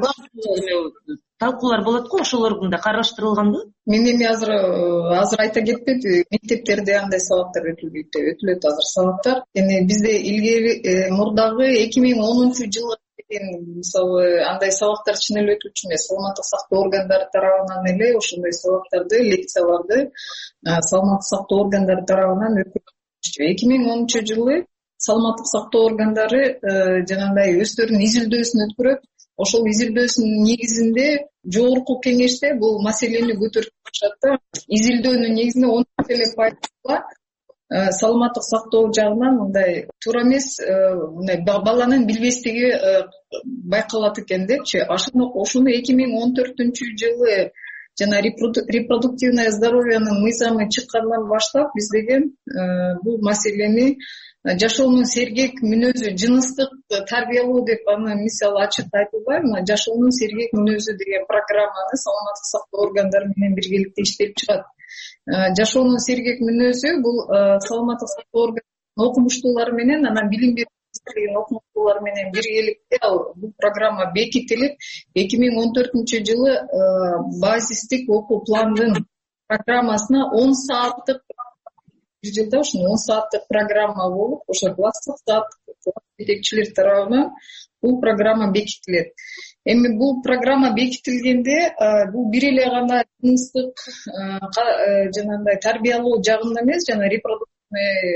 талкуулар болот го, ошолор мында караштырылганбы? Мен эми азыр азыр айта кетпедим, мектептерде андай сабактар өтүлбөйт деп, өтүлөт азыр сабактар. Эми бизде илгери мурдагы эки миң онунчу жылы мисалы андай сабактар чын эле өтүлчү эмес. Саламаттык сактоо органдары тарабынан эле ошондой сабактарды, лекцияларды саламаттык сактоо органдары тарабынан өткөрүлчү. эки миң онунчу жылы саламаттык сактоо органдары жанагындай өздөрүнүн изилдөөсүн өткөрөт. Ошол изилдөөсүнүн негизинде жогорку кеңеште бул маселени көтөрүп чыгышат да. Изилдөөнүн негизинде он эле пайызга саламаттык сактоо жагынан мындай туура эмес, мындай баланын билбестиги байкалат экен депчи. Ошону эки миң он төртүнчү жылы жана репродуктивное здоровьенин мыйзамы чыккандан баштап биз деген бул маселени жашоонун сергек мүнөзү, жыныстык тарбиялоо деп аны мисалы ачык айтылбайбы, жашоонун сергек мүнөзү деген программаны саламаттык сактоо органдары менен биргеликте иштелип чыгат. Жашоонун сергек мүнөзү бул саламаттык сактоо органдарынын окумуштуулары менен, анан билим берүү окумуштуулары менен биргеликте бул программа бекитилип, эки миң он төртүнчү жылы базистик окуу пландын программасына он сааттык бир жылда ушуну он сааттык программа болуп, ошо класстык саат жетекчилер тарабынан бул программа бекитилет. Эми бул программа бекитилгенде бул бир эле гана жыныстык жанагындай тарбиялоо жагында эмес, жана репродуктивный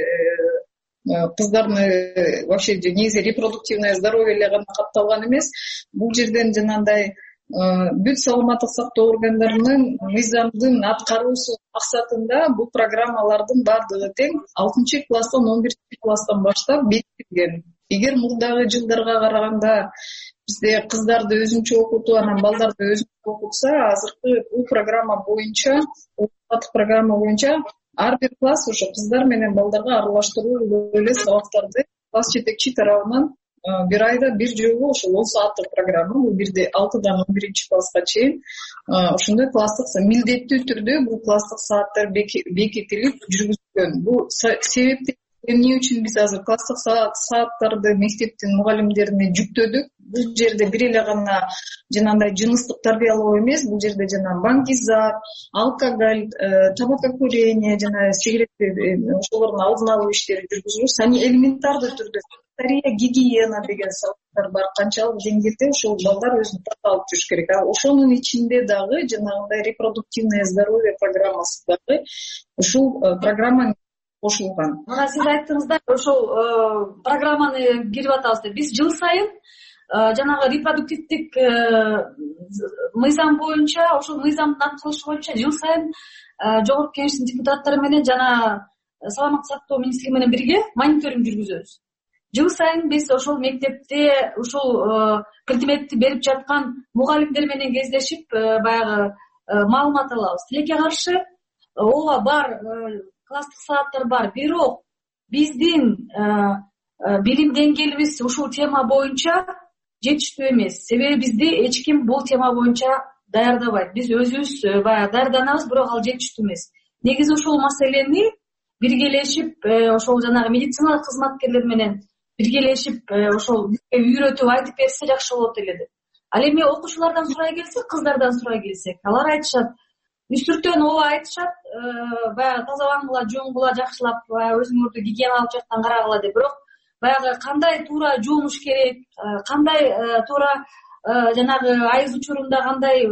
кыздардын вообще негизи репродуктивное здоровье эле гана катталган эмес. Бул жерден жанагындай бүт саламаттык сактоо органдарынын мыйзамдын аткаруусу максатында бул программалардын баардыгы тең алтынчы класстан он биринчи класстан баштап бекитилген. Эгер мурдагы жылдарга караганда бизде кыздарды өзүнчө окутуп, анан балдарды өзүнчө окутса, азыркы бул программа боюнча, программа боюнча ар бир класс ошо кыздар менен балдарга аралаштыруу эле сабактарды класс жетекчи тарабынан бир айда бир жолу ошол он сааттык программа, бул бирде алтыдан он биринчи класска чейин ошондой класстык милдеттүү түрдө бул класстык сааттар бекитилип жүргүзүлгөн. Бул себепти эмне үчүн биз азыр класстык сааттарды мектептин мугалимдерине жүктөдүк? Бул жерде бир эле гана жанагындай жыныстык тарбиялоо эмес, бул жерде жана баңгизат, алкоголь, табакокурение, жана сигарет ошолордун алдын алуу иштери жүргүзүлүп, ани элементардуу түрдө санитария, гигиена деген сабактар бар. Канчалык деңгээлде ошол балдар өзүн тазалап жүрүш керек. А ошонун ичинде дагы жанагындай репродуктивное здоровье программасы дагы ушул программа кошулган. Мына сиз айттыңыздар, ошол программаны кирип атабыз деп. Биз жыл сайын жанагы репродуктивдик мыйзам боюнча, ошол мыйзамдын аткарылышы боюнча жыл сайын жогорку кеңештин депутаттары менен жана саламаттык сактоо министрлиги менен бирге мониторинг жүргүзөбүз. Жыл сайын биз ошол мектепте ушул предметти берип жаткан мугалимдер менен кездешип, баягы маалымат алабыз. Тилекке каршы ооба бар, класстык сааттар бар, бирок биздин билим деңгээлибиз ушул тема боюнча жетиштүү эмес. Себеби бизди эч ким бул тема боюнча даярдабайт. Биз өзүбүз баягы даярданабыз, бирок ал жетиштүү эмес. Негизи ушул маселени биргелешип, ошол жанагы медициналык кызматкерлер менен биргелешип, ошол үйрөтүп айтып берсе жакшы болот эле деп. Ал эми окуучулардан сурай келсек, кыздардан сурай келсек, алар айтышат. Үстүртөн ооба айтышат, баягы тазалангыла, жуунгула, жакшылап, өзүңөрдү гигиеналык жактан карагыла деп. Бирок баягы кандай туура жуунуш керек, кандай туура жанагы айыз учурунда кандай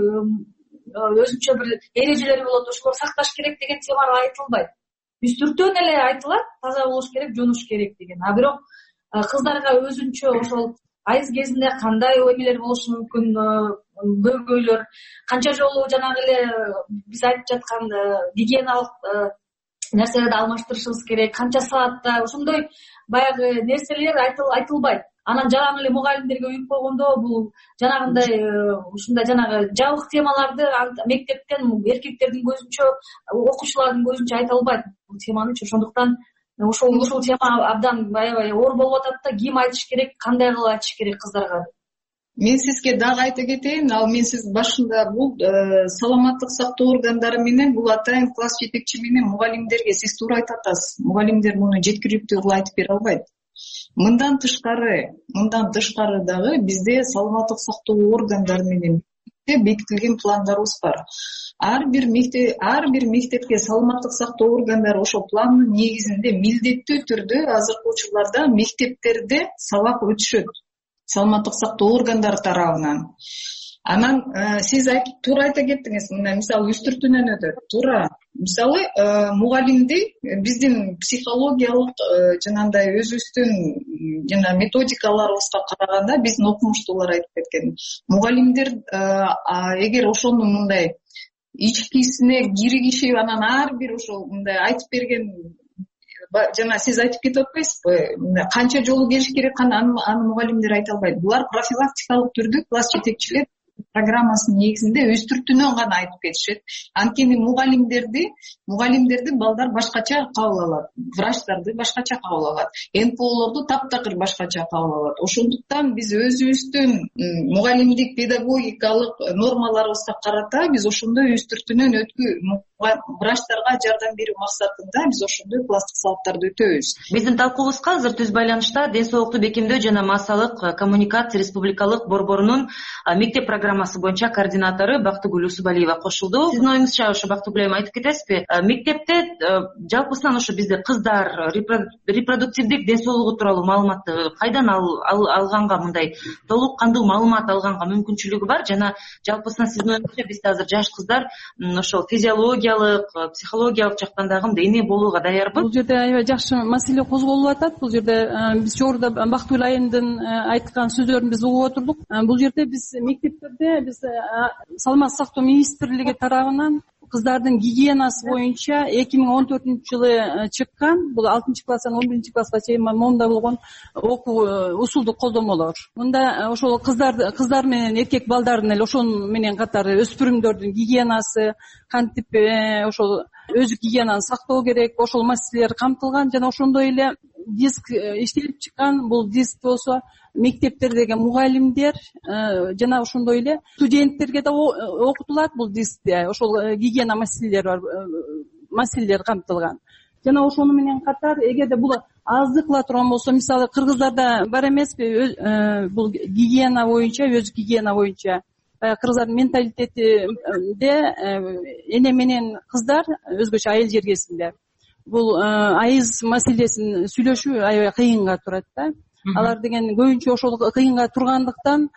өзүнчө бир эрежелери болот, ошолорду сакташ керек деген темалар айтылбайт. Үстүртөн эле айтылат, таза болуш керек, жуунуш керек деген. А бирок кыздарга өзүнчө ошол айыз кезинде кандай эмелер болушу мүмкүн, бөгөйлөр, канча жолу жанагы эле биз айтып жаткан гигиеналык нерселерди алмаштырышыбыз керек, канча саатта, ошондой баягы нерселер айтылбайт. Анан жалаң эле мугалимдерге уюп койгондо бул жанагындай ушундай жанагы жабык темаларды мектептен эркектердин көзүнчө, окуучулардын көзүнчө айта албайт бул теманы. Ошондуктан ошол ушул тема абдан аябай оор болуп атат да, ким айтыш керек, кандай кылып айтыш керек кыздарга. Мен сизге дагы айта кетейин, ал мен сиз башында бул саламаттык сактоо органдары менен бул атайын класс жетекчи менен мугалимдерге сиз туура айтып атасыз. Мугалимдер муну жеткиликтүү кылып айтып бере албайт. Мындан тышкары, мындан тышкары дагы бизде саламаттык сактоо органдары менен бекитилген пландарыбыз бар. Ар бир мектеп, ар бир мектепке саламаттык сактоо органдары ошол пландын негизинде милдеттүү түрдө азыркы учурларда мектептерде сабак өтүшөт. Саламаттык сактоо органдары тарабынан. Анан сиз айтып туура айта кеттиңиз, мына мисалы үстүртүнөн өтөт. Туура. Мисалы мугалимди биздин психологиялык жанагындай өзүбүздүн жана методикаларыбызга караганда биздин окумуштуулар айтып кеткен. Мугалимдер эгер ошону мындай ичкисине киргишип, анан ар бир ошол мындай айтып берген, жана сиз айтып кетип атпайсызбы, канча жолу келиш керек, аны мугалимдер айта албайт. Булар профилактикалык түрдө класс жетекчилер программасынын негизинде үстүртүнөн гана айтып кетишет. Анткени мугалимдерди, мугалимдерди балдар башкача кабыл алат, врачтарды башкача кабыл алат, эн пэ олорду таптакыр башкача кабыл алат. Ошондуктан биз өзүбүздүн мугалимдик педагогикалык нормаларыбызга карата биз ошондой үстүртүнөн өткү врачтарга жардам берүү максатында биз ошондой класстык сабактарды өтөбүз. Биздин талкуубузга азыр түз байланышта ден соолукту бекемдөө жана массалык коммуникация республикалык борборунун мектеп программасы боюнча координатору Бактыгүл Усубалиева кошулду. Сиздин оюңузча ошо Бактыгүл айым айтып кетесизби? Мектепте жалпысынан ошо бизде кыздар репродуктивдик ден соолугу тууралуу маалыматты кайдан алганга, мындай толук кандуу маалымат алганга мүмкүнчүлүгү бар? Жана жалпысынан сиздин оюңузча бизде азыр жаш кыздар ошол физиологиялык, психологиялык жактан дагы эмне болууга даярбы? Бул жерде аябай жакшы маселе козголуп атат. Бул жерде биз жогоруда Бактыгүл айымдын айткан сөздөрүн биз угуп отурдук. Бул жерде биз мектептерде биз саламаттык сактоо министрлиги тарабынан кыздардын гигиенасы боюнча эки миң он төртүнчү жылы чыккан, бул алтынчы класстан он биринчи класска чейин моунда болгон окуу усулдук колдомолор. Мында ошол кыздар кыздар менен эркек балдардын эле ошол менен катары өспүрүмдөрдүн гигиенасы кантип ошол өздүк гигиенаны сактоо керек, ошол маселелер камтылган. Жана ошондой эле диск иштелип чыккан. Бул диск болсо мектептердеги мугалимдер жана ошондой эле студенттерге да окутулат. Бул дискте ошол гигиена маселелери бар, маселелер камтылган. Жана ошону менен катар, эгерде бул аздыкла турган болсо, мисалы кыргыздарда бар эмеспи, бул гигиена боюнча, өздүк гигиена боюнча кыргыздардын менталитетинде эне менен кыздар өзгөчө айыл жергесинде бул айыз маселесин сүйлөшүү аябай кыйынга турат да. Алар деген көбүнчө ошол кыйынга тургандыктан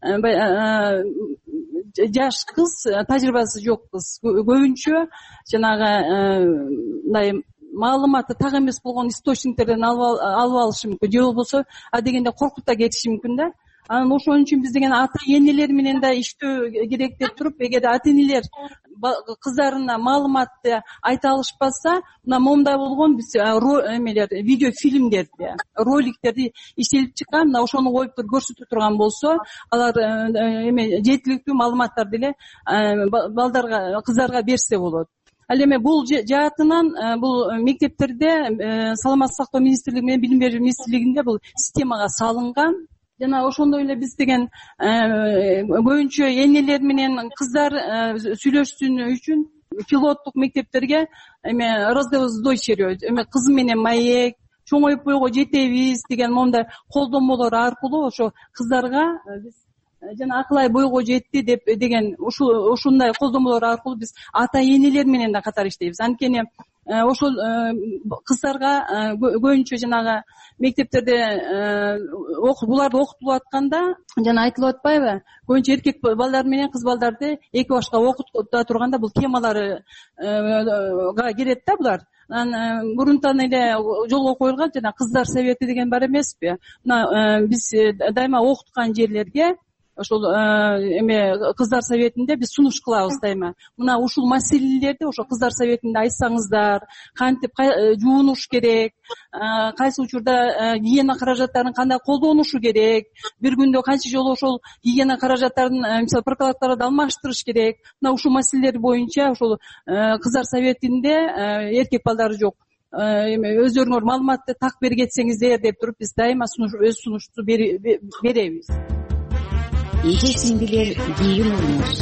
жаш кыз, тажрыйбасы жок кыз көбүнчө жанагы мындай маалыматты так эмес болгон источниктерден алып алышы мүмкүн, же болбосо а дегенде коркута кетиши мүмкүн да. Анан ошон үчүн биз деген ата энелер менен да иштөө керек деп туруп, эгерде ата энелер кыздарына маалыматты айта алышпаса, мына моундай болгон биз эмелер, видео фильмдерди, роликтерди иштелип чыккан, мына ошону коюп туруп көрсөтө турган болсо, алар эме жеткиликтүү маалыматтарды эле балдарга, кыздарга берсе болот. Ал эми бул жаатынан бул мектептерде саламаттык сактоо министрлиги менен билим берүү министрлигинде бул системага салынган. Жана ошондой эле биз деген көбүнчө энелер менен кыздар сүйлөшсүн үчүн пилоттук мектептерге эме раздел эме кыз менен маек, чоңоюп бойго жетебиз деген моундай колдомолор аркылуу ошо кыздарга биз жана акылай бойго жетти деп деген ушундай колдомолор аркылуу биз ата энелер менен да катар иштейбиз. Анткени ошол кыздарга көбүнчө жанагы мектептерде буларды окутулуп атканда жана айтылып атпайбы, көбүнчө эркек балдар менен кыз балдарды эки башка окута турганда бул темаларга кирет да булар. Анан мурунтан эле жолго коюлган жана кыздар совети деген бар эмеспи. Мына биз дайыма окуткан жерлерге ошол эме кыздар советинде биз сунуш кылабыз дайыма. Мына ушул маселелерди ошо кыздар советинде айтсаңыздар, кантип жуунуш керек, кайсы учурда гигиена каражаттарын кандай колдонушу керек, бир күндө канча жолу ошол гигиена каражаттарын мисалы прокладкаларды алмаштырыш керек. Мына ушул маселелер боюнча ошол кыздар советинде эркек балдары жок. Эме өздөрүңөр маалыматты так бергетсеңиздер деп туруп биз дайыма өз сунушту беребиз. Эже сиңдилер кийин уруңуз.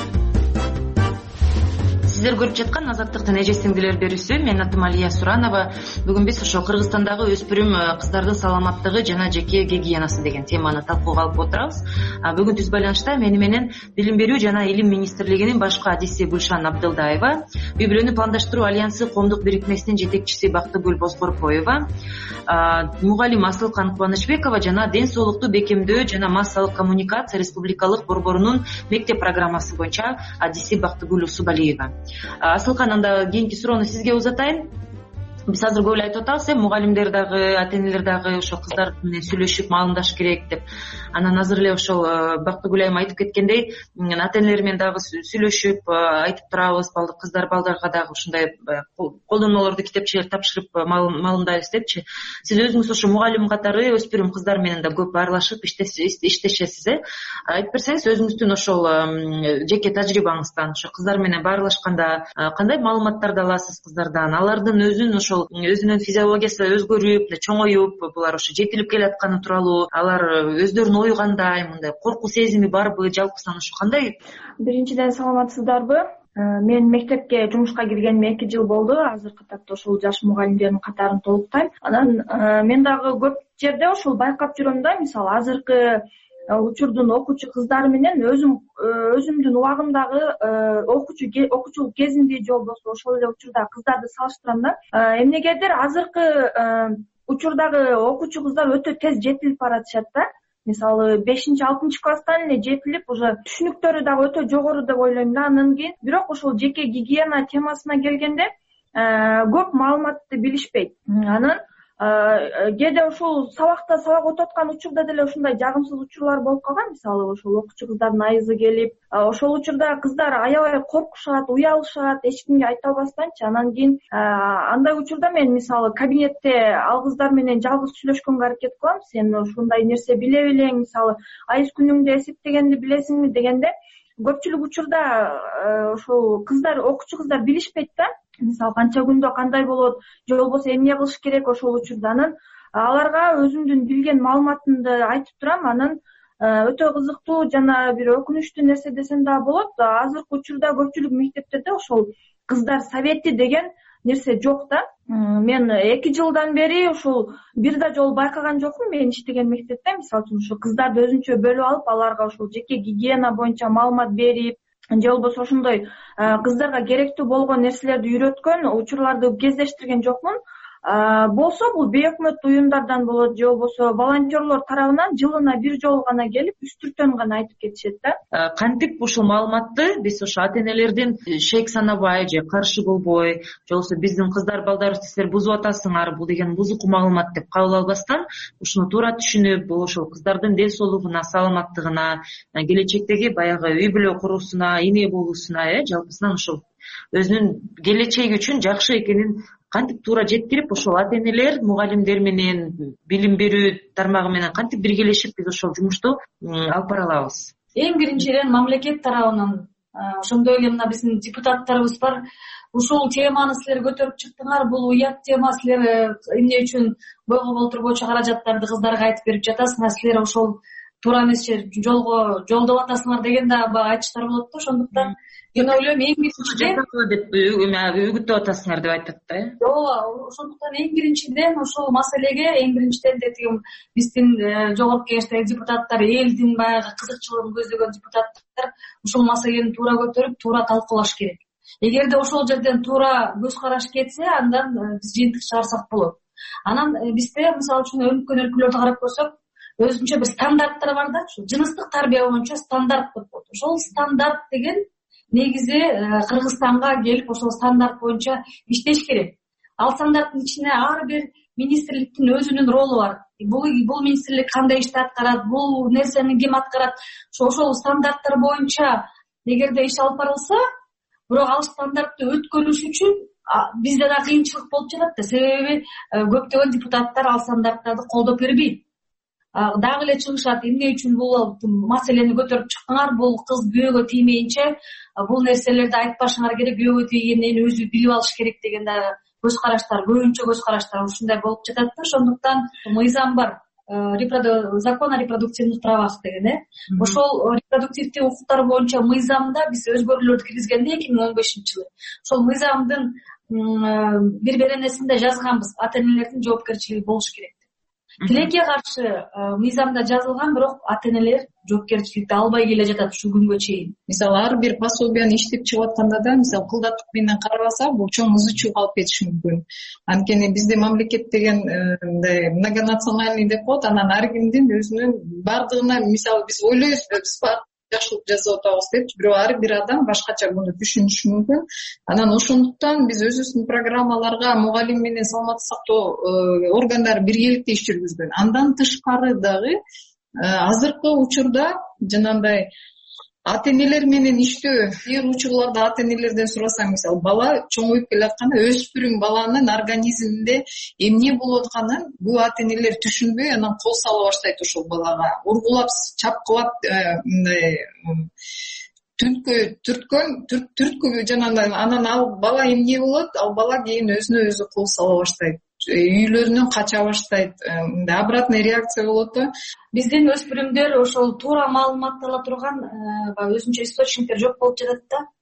Сиздер көрүп жаткан Азаттыктын эже сиңдилер берүүсү. Мен атым Алия Суранова. Бүгүн биз ошо Кыргызстандагы өспүрүм кыздардын саламаттыгы жана жеке гигиенасы деген теманы талкууга алып отурабыз. Бүгүн түз байланышта мени менен Билим берүү жана Илим министрлигинин башкы адиси Гүлшан Абдылдаева, үй бүлөнү пландаштыруу альянсы коомдук бирикмесинин жетекчиси Бактыгүл Бозгоркоева, мугалим Асылкан Кубанычбекова жана ден соолукту бекемдөө жана массалык коммуникация республикалык борборунун мектеп программасы боюнча адиси Бактыгүл Усубалиева. Асылкан, анда кийинки суроону сизге узатайын. Биз азыр көп эле айтып атабыз, мугалимдер дагы, ата энелер дагы ошо кыздар менен сүйлөшүп маалымдаш керек деп. Анан азыр эле ошол Бактыгүл айым айтып кеткендей, ата энелер менен дагы сүйлөшүп айтып турабыз, кыздар балдарга дагы ушундай колдонмолорду китепчелер тапшырып маалымдайбыз депчи. Сиз өзүңүз ошо мугалим катары өспүрүм кыздар менен да көп аралашып иштешесиз, э? Айтып берсеңиз өзүңүздүн ошол жеке тажрыйбаңыздан, ошо кыздар менен баарлашканда кандай маалыматтарды аласыз кыздардан? Алардын өзүн ошол өзүнүн физиологиясы өзгөрүп, чоңоюп, булар ошо жетилип келатканы тууралуу, алар өздөрүнүн ою кандай, мындай коркуу сезими барбы, жалпысынан ошо кандай? Биринчиден, саламатсыздарбы? Мен мектепке жумушка киргениме эки жыл болду. Азыркы тапта ошол жаш мугалимдердин катарын толуктайм. Анан мен дагы көп жерде ошол байкап жүрөм да, мисалы азыркы учурдун окуучу кыздары менен өзүм өзүмдүн убагымдагы окуучу окуучулук кезимди же болбосо ошол эле учурда кыздарды салыштырам да. Эмнегедир азыркы учурдагы окуучу кыздар өтө тез жетилип баратышат да. Мисалы бешинчи алтынчы класстан эле жетилип, уже түшүнүктөрү дагы өтө жогору деп ойлойм да. Андан кийин бирок ошол жеке гигиена темасына келгенде көп маалыматты билишпейт. Анан кээде ушул сабакта сабак өтүп аткан учурда деле ушундай жагымсыз учурлар болуп калган. Мисалы ошол окуучу кыздардын айызы келип, ошол учурда кыздар аябай коркушат, уялышат, эч кимге айта албастанчы. Анан кийин андай учурда мен мисалы кабинетте ал кыздар менен жалгыз сүйлөшкөнгө аракет кылам. Сен ушундай нерсе биле белең, мисалы айыз күнүңдү эсептегенди билесиңби дегенде, көпчүлүк учурда ошол кыздар, окуучу кыздар билишпейт да. Мисалы канча күндө кандай болот, же болбосо эмне кылыш керек ошол учурда. Анан аларга өзүмдүн билген маалыматымды айтып турам. Анан өтө кызыктуу жана бир өкүнүчтүү нерсе десем дагы болот. Азыркы учурда көпчүлүк мектептерде ошол кыздар совети деген нерсе жок да. Мен эки жылдан бери ушул бир да жолу байкаган жокмун. Мен иштеген мектепте мисалы үчүн ушу кыздарды өзүнчө бөлүп алып, аларга ушул жеке гигиена боюнча маалымат берип, же болбосо ошондой кыздарга керектүү болгон нерселерди үйрөткөн учурларды кездештирген жокмун. Болсо бул бейөкмөттүү уюмдардан болот, же болбосо волонтерлор тарабынан жылына бир жолу гана келип, үстүртөн гана айтып кетишет да. Кантип ушул маалыматты биз ошо ата энелердин шек санабай же каршы болбой, же болбосо биздин кыздар балдарыбызды силер бузуп атасыңар, бул деген бузуку маалымат деп кабыл албастан, ушуну туура түшүнүп, бул ошол кыздардын ден соолугуна, саламаттыгына, келечектеги баягы үй бүлө куруусуна, эне болуусуна, э, жалпысынан ошол өзүнүн келечеги үчүн жакшы экенин кантип туура жеткирип, ошол ата энелер, мугалимдер менен, билим берүү тармагы менен кантип биргелешип биз ошол жумушту алып бара алабыз? Эң биринчиден мамлекет тарабынан, ошондой эле мына биздин депутаттарыбыз бар. Ушул теманы силер көтөрүп чыктыңар, бул уят тема, силер эмне үчүн бойго болтур боюнча каражаттарды кыздарга айтып берип жатасыңар, силер ошол туура эмес жолго жолдоп атасыңар деген да айтыштар болот да. Ошондуктан мен ойлойм эң биринчиден деп үгүттөп атасыңар деп айтат да. Ооба, ошондуктан эң биринчиден ошол маселеге эң биринчиден дегим биздин жогорку кеңештеги депутаттар, элдин баягы кызыкчылыгын көздөгөн депутаттар ушул маселени туура көтөрүп, туура талкуулаш керек. Эгерде ошол жерден туура көз караш кетсе, андан биз жыйынтык чыгарсак болот. Анан бизде мисалы үчүн өнүккөн өлкөлөрдү карап көрсөк, өзүнчө бир стандарттар бар да. Жыныстык тарбия боюнча стандарт деп коет. Ошол стандарт деген негизи Кыргызстанга келип ошол стандарт боюнча иштеш керек. Ал стандарттын ичине ар бир министрликтин өзүнүн ролу бар. Бул бул министрлик кандай ишти аткарат, бул нерсени ким аткарат. Ошол стандарттар боюнча эгерде иш алып барылса, бирок ал стандартты өткөрүш үчүн бизде да кыйынчылык болуп жатат да. Себеби көптөгөн депутаттар ал стандарттарды колдоп бербейт. Дагы эле чыгышат, эмне үчүн бул маселени көтөрүп чыктыңар, бул кыз күйөөгө тиймейинче бул нерселерди айтпашыңар керек, күйөөгө тийгенин өзү билип алыш керек деген дагы көз караштар, көбүнчө көз караштар ушундай болуп жатат да. Ошондуктан мыйзам бар, закон о репродуктивных правах деген, э. Ошол репродуктивдүү укуктар боюнча мыйзамда биз өзгөрүүлөрдү киргизгенде эки миң он бешинчи жылы ошол мыйзамдын бир беренесинде жазганбыз, ата энелердин жоопкерчилиги болуш керек. Тилекке каршы мыйзамда жазылган, бирок ата энелер жоопкерчиликти албай келе жатат ушул күнгө чейин. Мисалы ар бир пособияны иштеп чыгып атканда да, мисалы кылдаттык менен карабаса, бул чоң ызы-чуу калып кетиши мүмкүн. Анткени бизде мамлекет деген мындай многонациональный деп коет, анан ар кимдин өзүнүн бардыгына, мисалы биз ойлойбуз, биз жакшылык жасап атабыз деп, бирок ар бир адам башкача муну түшүнүшү мүмкүн. Анан ошондуктан биз өзүбүздүн программаларга мугалим менен саламаттык сактоо органдары биргеликте иш жүргүзгөн. Андан тышкары дагы азыркы учурда жанагындай ата энелер менен иштөө, бир учурларда ата энелерден сурасаң, мисалы бала чоңоюп келатканда өспүрүм баланын организминде эмне болуп атканын бул ата энелер түшүнбөй, анан кол сала баштайт ошол балага. Ургулап, чапкылап, мындай түрткө, түрткөн, түрткө жанагындай, анан ал бала эмне болот? Ал бала кийин өзүнө өзү кол сала баштайт. Үйлөрүнөн кача баштайт, обратный реакция болот да. Биздин өспүрүмдөр ошол туура маалыматты ала турган өзүнчө источниктер жок болуп жатат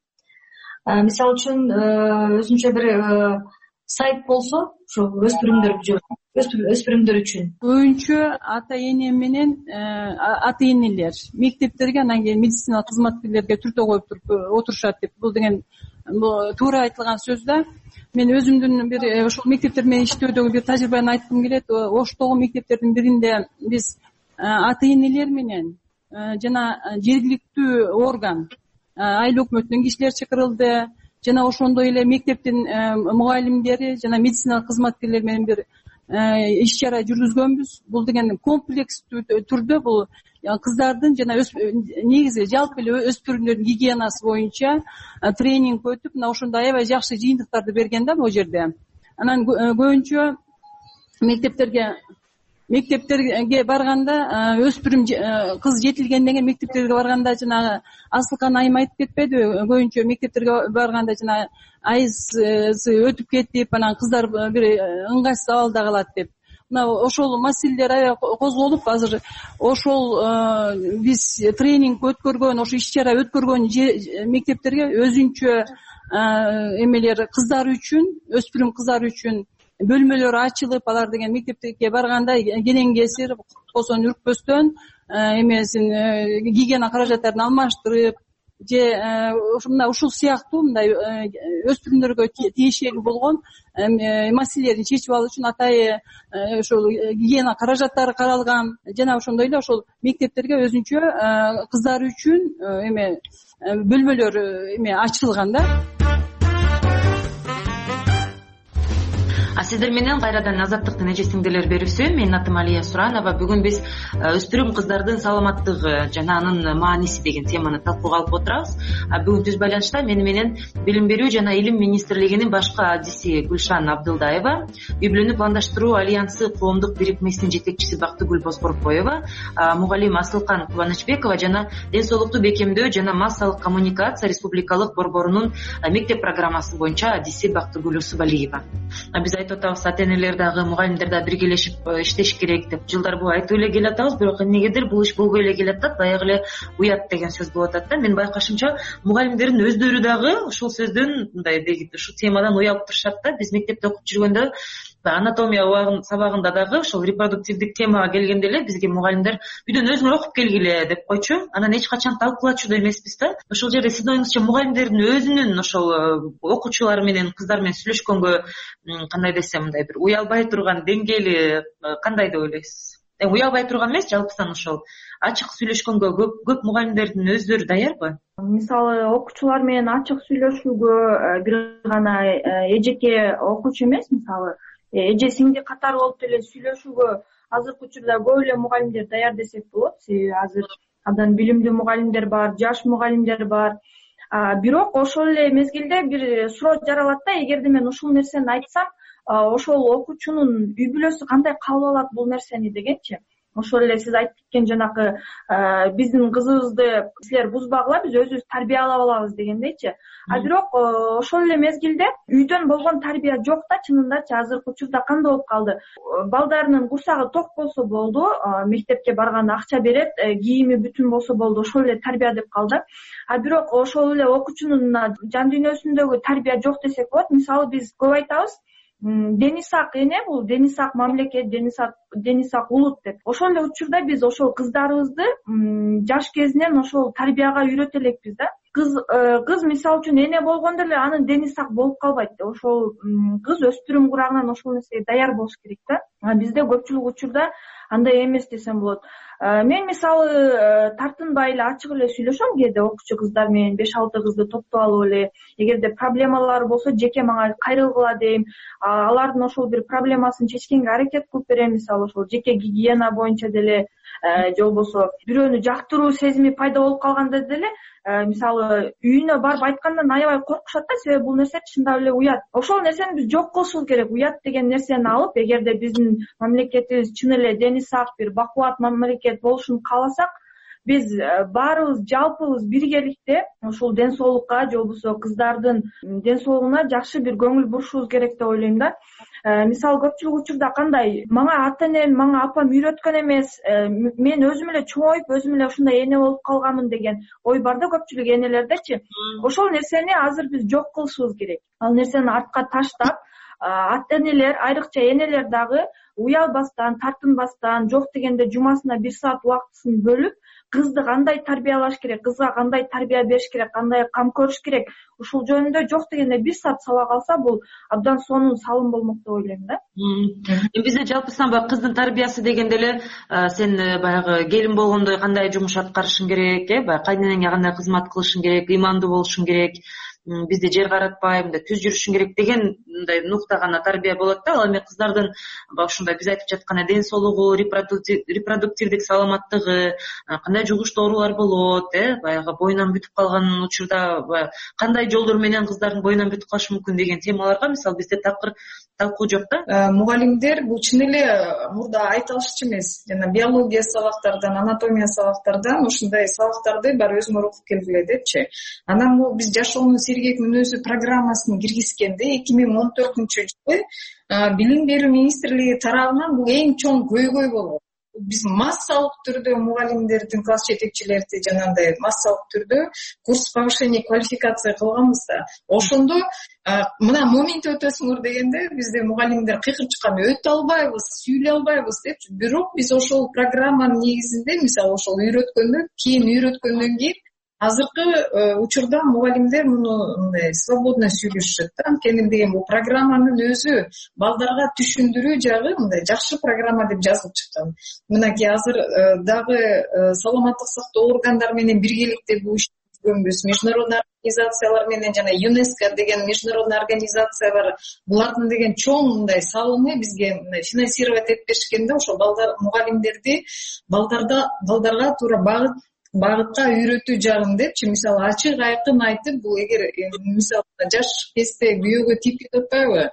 да. Мисалы үчүн өзүнчө бир сайт болсо, ошол өспүрүмдөр өспүрүмдөр үчүн көбүнчө ата эне менен ата энелер мектептерге, анан кийин медициналык кызматкерлерге түртө коюп туруп отурушат деп, бул деген туура айтылган сөз да. Мен өзүмдүн бир ошол мектептер менен иштөөдөгү бир тажрыйбаны айткым келет. Оштогу мектептердин биринде биз ата энелер менен жана жергиликтүү орган, айыл өкмөтүнүн кишилери чакырылды, жана ошондой эле мектептин мугалимдери жана медициналык кызматкерлер менен бир иш чара жүргүзгөнбүз. Бул деген комплекстүү түрдө бул кыздардын жана негизи жалпы эле өспүрүмдөрдүн гигиенасы боюнча тренинг өтүп, мына ошондой аябай жакшы жыйынтыктарды берген да бул жерде. Анан көбүнчө мектептерге мектептерге барганда өспүрүм кыз жетилгенден кийин мектептерге барганда жанагы Асылкан айым айтып кетпедиби? Көбүнчө мектептерге барганда жанагы айыз өтүп кетип, анан кыздар бир ыңгайсыз абалда калат деп. Мына ошол маселелер аябай козголуп, азыр ошол биз тренинг өткөргөн, ошо иш чара өткөргөн мектептерге өзүнчө эмелер кыздар үчүн, өспүрүм кыздар үчүн бөлмөлөр ачылып, алар деген мектепке барганда кенен кесир, косоон үркпөстөн эмесин гигиена каражаттарын алмаштырып, же мына ушул сыяктуу мындай өспүрүмдөргө тиешелүү болгон маселелерин чечип алуу үчүн атайын ошол гигиена каражаттары каралган. Жана ошондой эле ошол мектептерге өзүнчө кыздар үчүн эме бөлмөлөр эме ачылган да. А сиздер менен кайрадан Азаттыктын эже сиңдилер берүүсү. Менин атым Алия Суранова. Бүгүн биз өспүрүм кыздардын саламаттыгы жана анын мааниси деген теманы талкууга алып отурабыз. Бүгүн түз байланышта мени менен Билим берүү жана Илим министрлигинин башкы адиси Гүлшан Абдылдаева, үй бүлөнү пландаштыруу альянсы коомдук бирикмесинин жетекчиси Бактыгүл Бозборкоева, мугалим Асылкан Кубанычбекова жана Ден соолукту бекемдөө жана массалык коммуникация республикалык борборунун мектеп программасы боюнча адиси Бактыгүл Усубалиева. Биз айтып атабыз, ата-энелер дагы, мугалимдер дагы биргелешип иштеш керек деп жылдар бою айтып эле келатабыз, бирок эмнегедир бул иш болбой эле келатат, баягы эле уят деген сөз болуп атат да. Мен байкашымча мугалимдердин өздөрү дагы ушул сөздөн мындай деги ушул темадан уялып турушат да. Биз мектепте окуп жүргөндө анатомия сабагында дагы ошол репродуктивдик темага келгенде эле бизге мугалимдер үйдөн өзүңөр окуп келгиле деп койчу. Анан эч качан талкуулачу да эмеспиз да. Ошол жерде сиздин оюңузча мугалимдердин өзүнүн ошол окуучулар менен, кыздар менен сүйлөшкөнгө кандай десем, мындай бир уялбай турган деңгээли кандай деп ойлойсуз? Уялбай турган эмес, жалпысынан ошол ачык сүйлөшкөнгө көп көп мугалимдердин өздөрү даярбы? Мисалы, окуучулар менен ачык сүйлөшүүгө бир гана эжеке окуучу эмес, мисалы, эже сиңди катары болуп деле сүйлөшүүгө азыркы учурда көп эле мугалимдер даяр десек болот. Себеби азыр абдан билимдүү мугалимдер бар, жаш мугалимдер бар. Бирок ошол эле мезгилде бир суроо жаралат да, эгерде мен ушул нерсени айтсам, ошол окуучунун үй бүлөсү кандай кабыл алат бул нерсени дегенчи. Ошол эле сиз айтып кеткен жанакы биздин кызыбызды силер бузбагыла, биз өзүбүз тарбиялап алабыз дегендейчи. А бирок ошол эле мезгилде үйдөн болгон тарбия жок да, чынындачы. Азыркы учурда кандай болуп калды? Балдарынын курсагы ток болсо болду, мектепке барганда акча берет, кийими бүтүн болсо болду, ошол эле тарбия деп калды. А бирок ошол эле окуучунун жан дүйнөсүндөгү тарбия жок десек болот. Мисалы, биз көп айтабыз, Денисак эне бул, Денисак мамлекет, Денисак Денисак улут деп. Ошол эле учурда биз ошол кыздарыбызды жаш кезинен ошол тарбияга үйрөтө элекпиз да. Кыз кыз мисалы үчүн эне болгондо эле анын Денисак болуп калбайт. Ошол кыз өспүрүм курагынан ошол нерсеге даяр болуш керек да. А бизде көпчүлүк учурда андай эмес десем болот. Мен мисалы тартынбай эле ачык эле сүйлөшөм кээде окуучу кыздар менен, беш алты кызды топтоп алып эле, эгерде проблемалары болсо жеке мага кайрылгыла дейм. Алардын ошол бир проблемасын чечкенге аракет кылып берем. Мисалы ошол жеке гигиена боюнча деле, же болбосо бирөөнү жактыруу сезими пайда болуп калганда деле, мисалы үйүнө барып айткандан аябай коркушат да, себеби бул нерсе чындап эле уят. Ошол нерсени биз жок кылышыбыз керек. Уят деген нерсени алып, эгерде биздин мамлекетибиз чын эле денисак бир бакубат мамлекет болушун кааласак, биз баарыбыз жалпыбыз биргеликте ушул ден соолукка, же болбосо кыздардын ден соолугуна жакшы бир көңүл бурушубуз керек деп ойлойм да. Мисалы көпчүлүк учурда кандай, мага ата-энем, мага апам үйрөткөн эмес, мен өзүм эле чоңоюп, өзүм эле ушундай эне болуп калганмын деген ой бар да көпчүлүк энелердечи. Ошол нерсени азыр биз жок кылышыбыз керек. Ал нерсени артка таштап, ата-энелер, айрыкча энелер дагы уялбастан, тартынбастан, жок дегенде жумасына бир саат убактысын бөлүп, кызды кандай тарбиялаш керек, кызга кандай тарбия бериш керек, кандай кам көрүш керек, ушул жөнүндө жок дегенде бир саат сабак алса, бул абдан сонун салым болмок деп ойлойм да. Бизде жалпысынан баягы кыздын тарбиясы дегенде эле сен баягы келин болгондо кандай жумуш аткарышың керек, э, баягы кайненеңе кандай кызмат кылышың керек, ыймандуу болушуң керек, бизде жер каратпай, мындай түз жүрүшүң керек деген мындай нукта гана тарбия болот да. Ал эми кыздардын баягы ушундай биз айтып жаткан ден соолугу, репродуктивдик саламаттыгы, кандай жугуштуу оорулар болот, э, баягы боюнан бүтүп калган учурда кандай жолдор менен кыздардын боюнан бүтүп калышы мүмкүн деген темаларга мисалы бизде такыр талкуу жок да. Мугалимдер бул чын эле мурда айта алышчу эмес. Жана биология сабактардан, анатомия сабактардан ушундай сабактарды баары өзүңөр окуп келгиле депчи. Анан бул биз жашоонун сергек мүнөзү программасын киргизгенде эки миң он төртүнчү жылы билим берүү министрлиги тарабынан бул эң чоң көйгөй болгон. Биз массалык түрдө мугалимдердин, класс жетекчилерди жанагындай массалык түрдө курс повышения квалификация кылганбыз да. Ошондо мына момент өтөсүңөр дегенде бизде мугалимдер кыйкырчыккан, өтө албайбыз, сүйлөй албайбыз депчи. Бирок биз ошол программанын негизинде, мисалы ошол үйрөткөндөн кийин үйрөткөндөн кийин азыркы учурда мугалимдер муну мындай свободно сүйлөшүшөт да. Анткени деген бул программанын өзү балдарга түшүндүрүү жагы мындай жакшы программа деп жазылып чыккан. Мынакей азыр дагы саламаттык сактоо органдары менен биргеликте бул ишти жүргөнбүз. Международный организациялар менен жана ЮНЕСКО деген международный организация бар. Булардын деген чоң мындай салымы бизге мындай финансировать этип беришкенде ошо балдар мугалимдерди балдарда балдарга туура багыт багытка үйрөтүү жагын депчи. Мисалы ачык айкын айтып, бул эгер мисалы жаш кезде күйөөгө тип кетип атпайбы?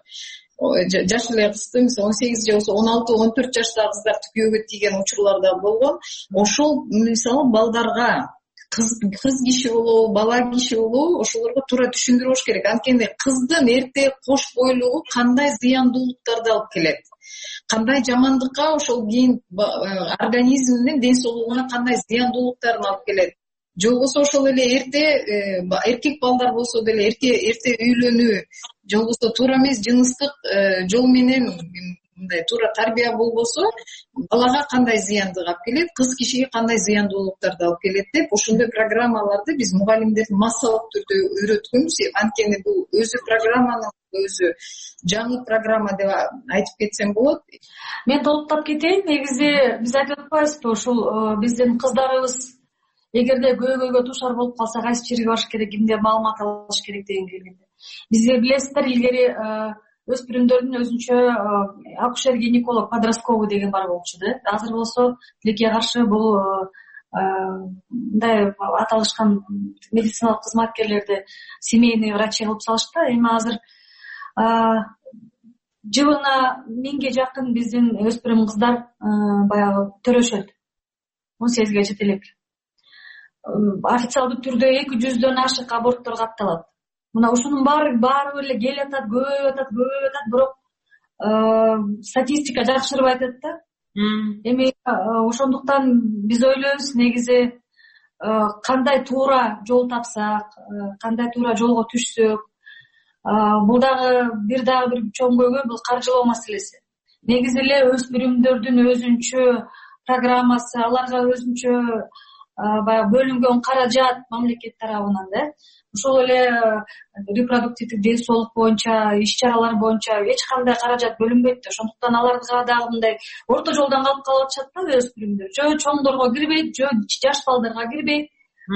Жаш эле кызды мисалы он сегиз же он алты он төрт жаштагы кыздар күйөөгө тийген учурларда болгон. Ошол мисалы балдарга кыз кыз киши болобу, бала киши болобу, ошолорго туура түшүндүрүш керек. Анткени кыздын эрте кош бойлугу кандай зыяндуулуктарды алып келет, кандай жамандыкка ошол кийин организмдин ден соолугуна кандай зыяндуулуктарын алып келет. Же болбосо ошол эле эрте эркек балдар болсо деле эрте эрте үйлөнүү, же болбосо туура эмес жыныстык жол менен мындай туура тарбия болбосо балага кандай зыяндык алып келет, кыз кишиге кандай зыяндуулуктарды алып келет деп ошондой программаларды биз мугалимдерди массалык түрдө үйрөткөнбүз. Анткени бул өзү программанын өзү жаңы программа деп айтып кетсем болот. Мен толуктап кетейин. Негизи биз айтып атпайбызбы, ушул биздин кыздарыбыз эгерде көйгөйгө туушар болуп калса кайсы жерге барыш керек, кимден маалымат алыш керек деген келгенде. Бизде билесиздер, илгери өспүрүмдөрдүн өзүнчө акушер-гинеколог подростковый деген бар болчу да. Азыр болсо тилекке каршы бул мындай аталышкан медициналык кызматкерлерди семейный врачи кылып салышты. Эми азыр жылына миңге жакын биздин өспүрүм кыздар баягы төрөшөт. он сегизге чет элек. Официалдуу түрдө эки жүздөн ашык аборттор катталат. Мына ушунун баары баары эле келип атат, көбөйүп атат, көбөйүп атат, бирок статистика жакшырбай атат да. Эми ошондуктан биз ойлойбуз, негизи кандай туура жол тапсак, кандай туура жолго түшсөк, бул дагы бир дагы бир чоң көйгөй, бул каржылоо маселеси. Негизи эле өспүрүмдөрдүн өзүнчө программасы, аларга өзүнчө баягы бөлүнгөн каражат мамлекет тарабынан да. Ошол эле репродуктивдик ден соолук боюнча, иш-чаралар боюнча эч кандай каражат бөлүнбөйт да. Ошондуктан аларга дагы мындай орто жолдон калып калып атышат да өспүрүмдөр. Жөө чоңдорго кирбейт, жөө жаш балдарга кирбейт.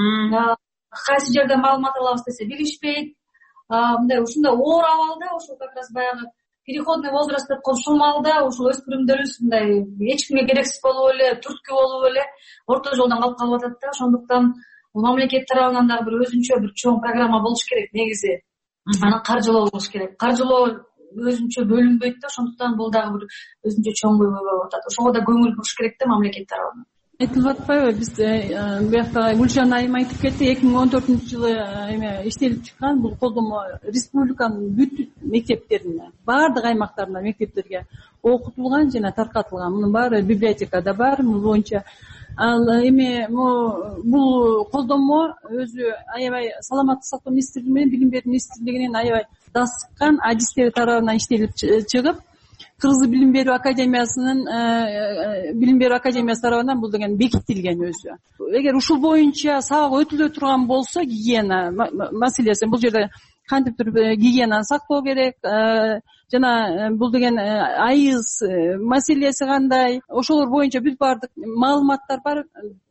Кайсы жерден маалымат алабыз десе билишпейт. Мындай ушундай оор абалда, ошол как раз баягы переходный возраст деп коет, ушул маалда ушул өспүрүмдөрүбүз мындай эч кимге керексиз болуп эле, түрткү болуп эле орто жолдон калып калып атат да. Ошондуктан мамлекет тарабынан дагы бир өзүнчө бир чоң программа болуш керек негизи. Анан каржылоо болуш керек. Каржылоо өзүнчө бөлүнбөйт да. Ошондуктан бул дагы бир өзүнчө чоң көйгөй болуп атат. Ошого да көңүл буруш керек да мамлекет тарабынан. Айтылып атпайбы, биз биякта Гүлжан айым айтып кетти, эки миң он төртүнчү жылы эме иштелип чыккан бул колдомо республиканын бүт мектептерине, баардык аймактарына мектептерге окутулган жана таркатылган. Мунун баары библиотекада бар, мун боюнча. Ал эми бул колдомо өзү аябай саламаттык сактоо министрлиги менен билим берүү министрлигинин аябай дасыккан адистери тарабынан иштелип чыгып, Кыргыз билим берүү академиясынын билим берүү академиясы тарабынан бул деген бекитилген өзү. Эгер ушул боюнча сабак өтүлө турган болсо, гигиена маселеси, бул жерде кантип туруп гигиенаны сактоо керек, жана бул деген айыз маселеси кандай, ошолор боюнча бүт баардык маалыматтар бар.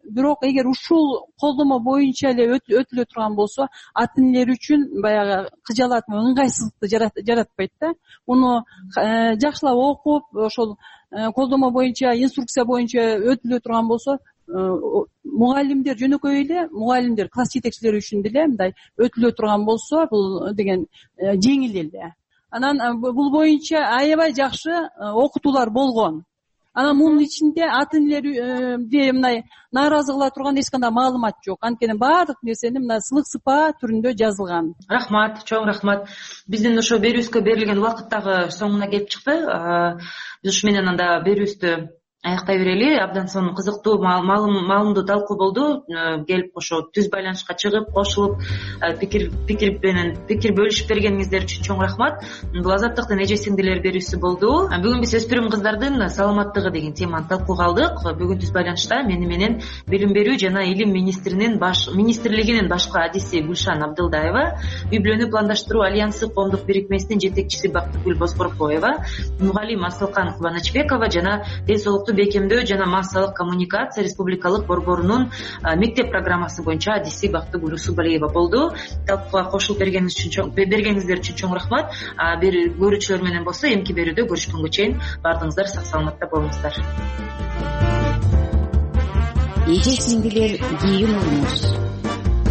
бирок эгер ушул колдомо боюнча эле өтүлө турган болсо ата энелер үчүн баягы кыжаалат менен ыңгайсыздыкты жаратпайт да. Муну жакшылап окуп ошол колдомо боюнча инструкция боюнча өтүлө турган болсо мугалимдер жөнөкөй эле мугалимдер класс жетекчилери үчүн деле мындай өтүлө турган болсо бул деген жеңил эле. Анан бул боюнча аябай жакшы окутуулар болгон. Анан мунун ичинде ата энелерди мындай нааразы кыла турган эч кандай маалымат жок. Анткени баардык нерсени мына сылык сыпаа түрүндө жазылган. Рахмат, чоң рахмат. Биздин ошо берүүбүзгө берилген убакыт дагы соңуна келип чыкты. Биз ушу менен анда берүүбүздү аяктай берели. Абдан сонун кызыктуу маалымдуу талкуу болду. Келип ошо түз байланышка чыгып, кошулуп пикир пикир менен пикир бөлүшүп бергениңиздер үчүн чоң рахмат. Бул азаттыктын эже сиңдилер берүүсү болду. Бүгүн биз өспүрүм кыздардын саламаттыгы деген теманы талкууга алдык. Бүгүн түз байланышта мени менен билим берүү жана илим министринин баш министрлигинин башкы адиси Гүлшан Абдылдаева, үй бүлөнү пландаштыруу альянсы коомдук бирикмесинин жетекчиси Бактыгүл Бозкоркоева, мугалим Асылкан Кубанычбекова жана ден соолукту бекемдөө жана массалык коммуникация республикалык борборунун мектеп программасы боюнча адиси Бактыгүл Усубалиева болду. Талкууга кошулуп бергениңиздер үчүн чоң рахмат. Бир көрүүчүлөр менен болсо эмки берүүдө көрүшкөнгө чейин баардыгыңыздар сак саламатта болуңуздар. Эже сиңдилер кийин болуңуз.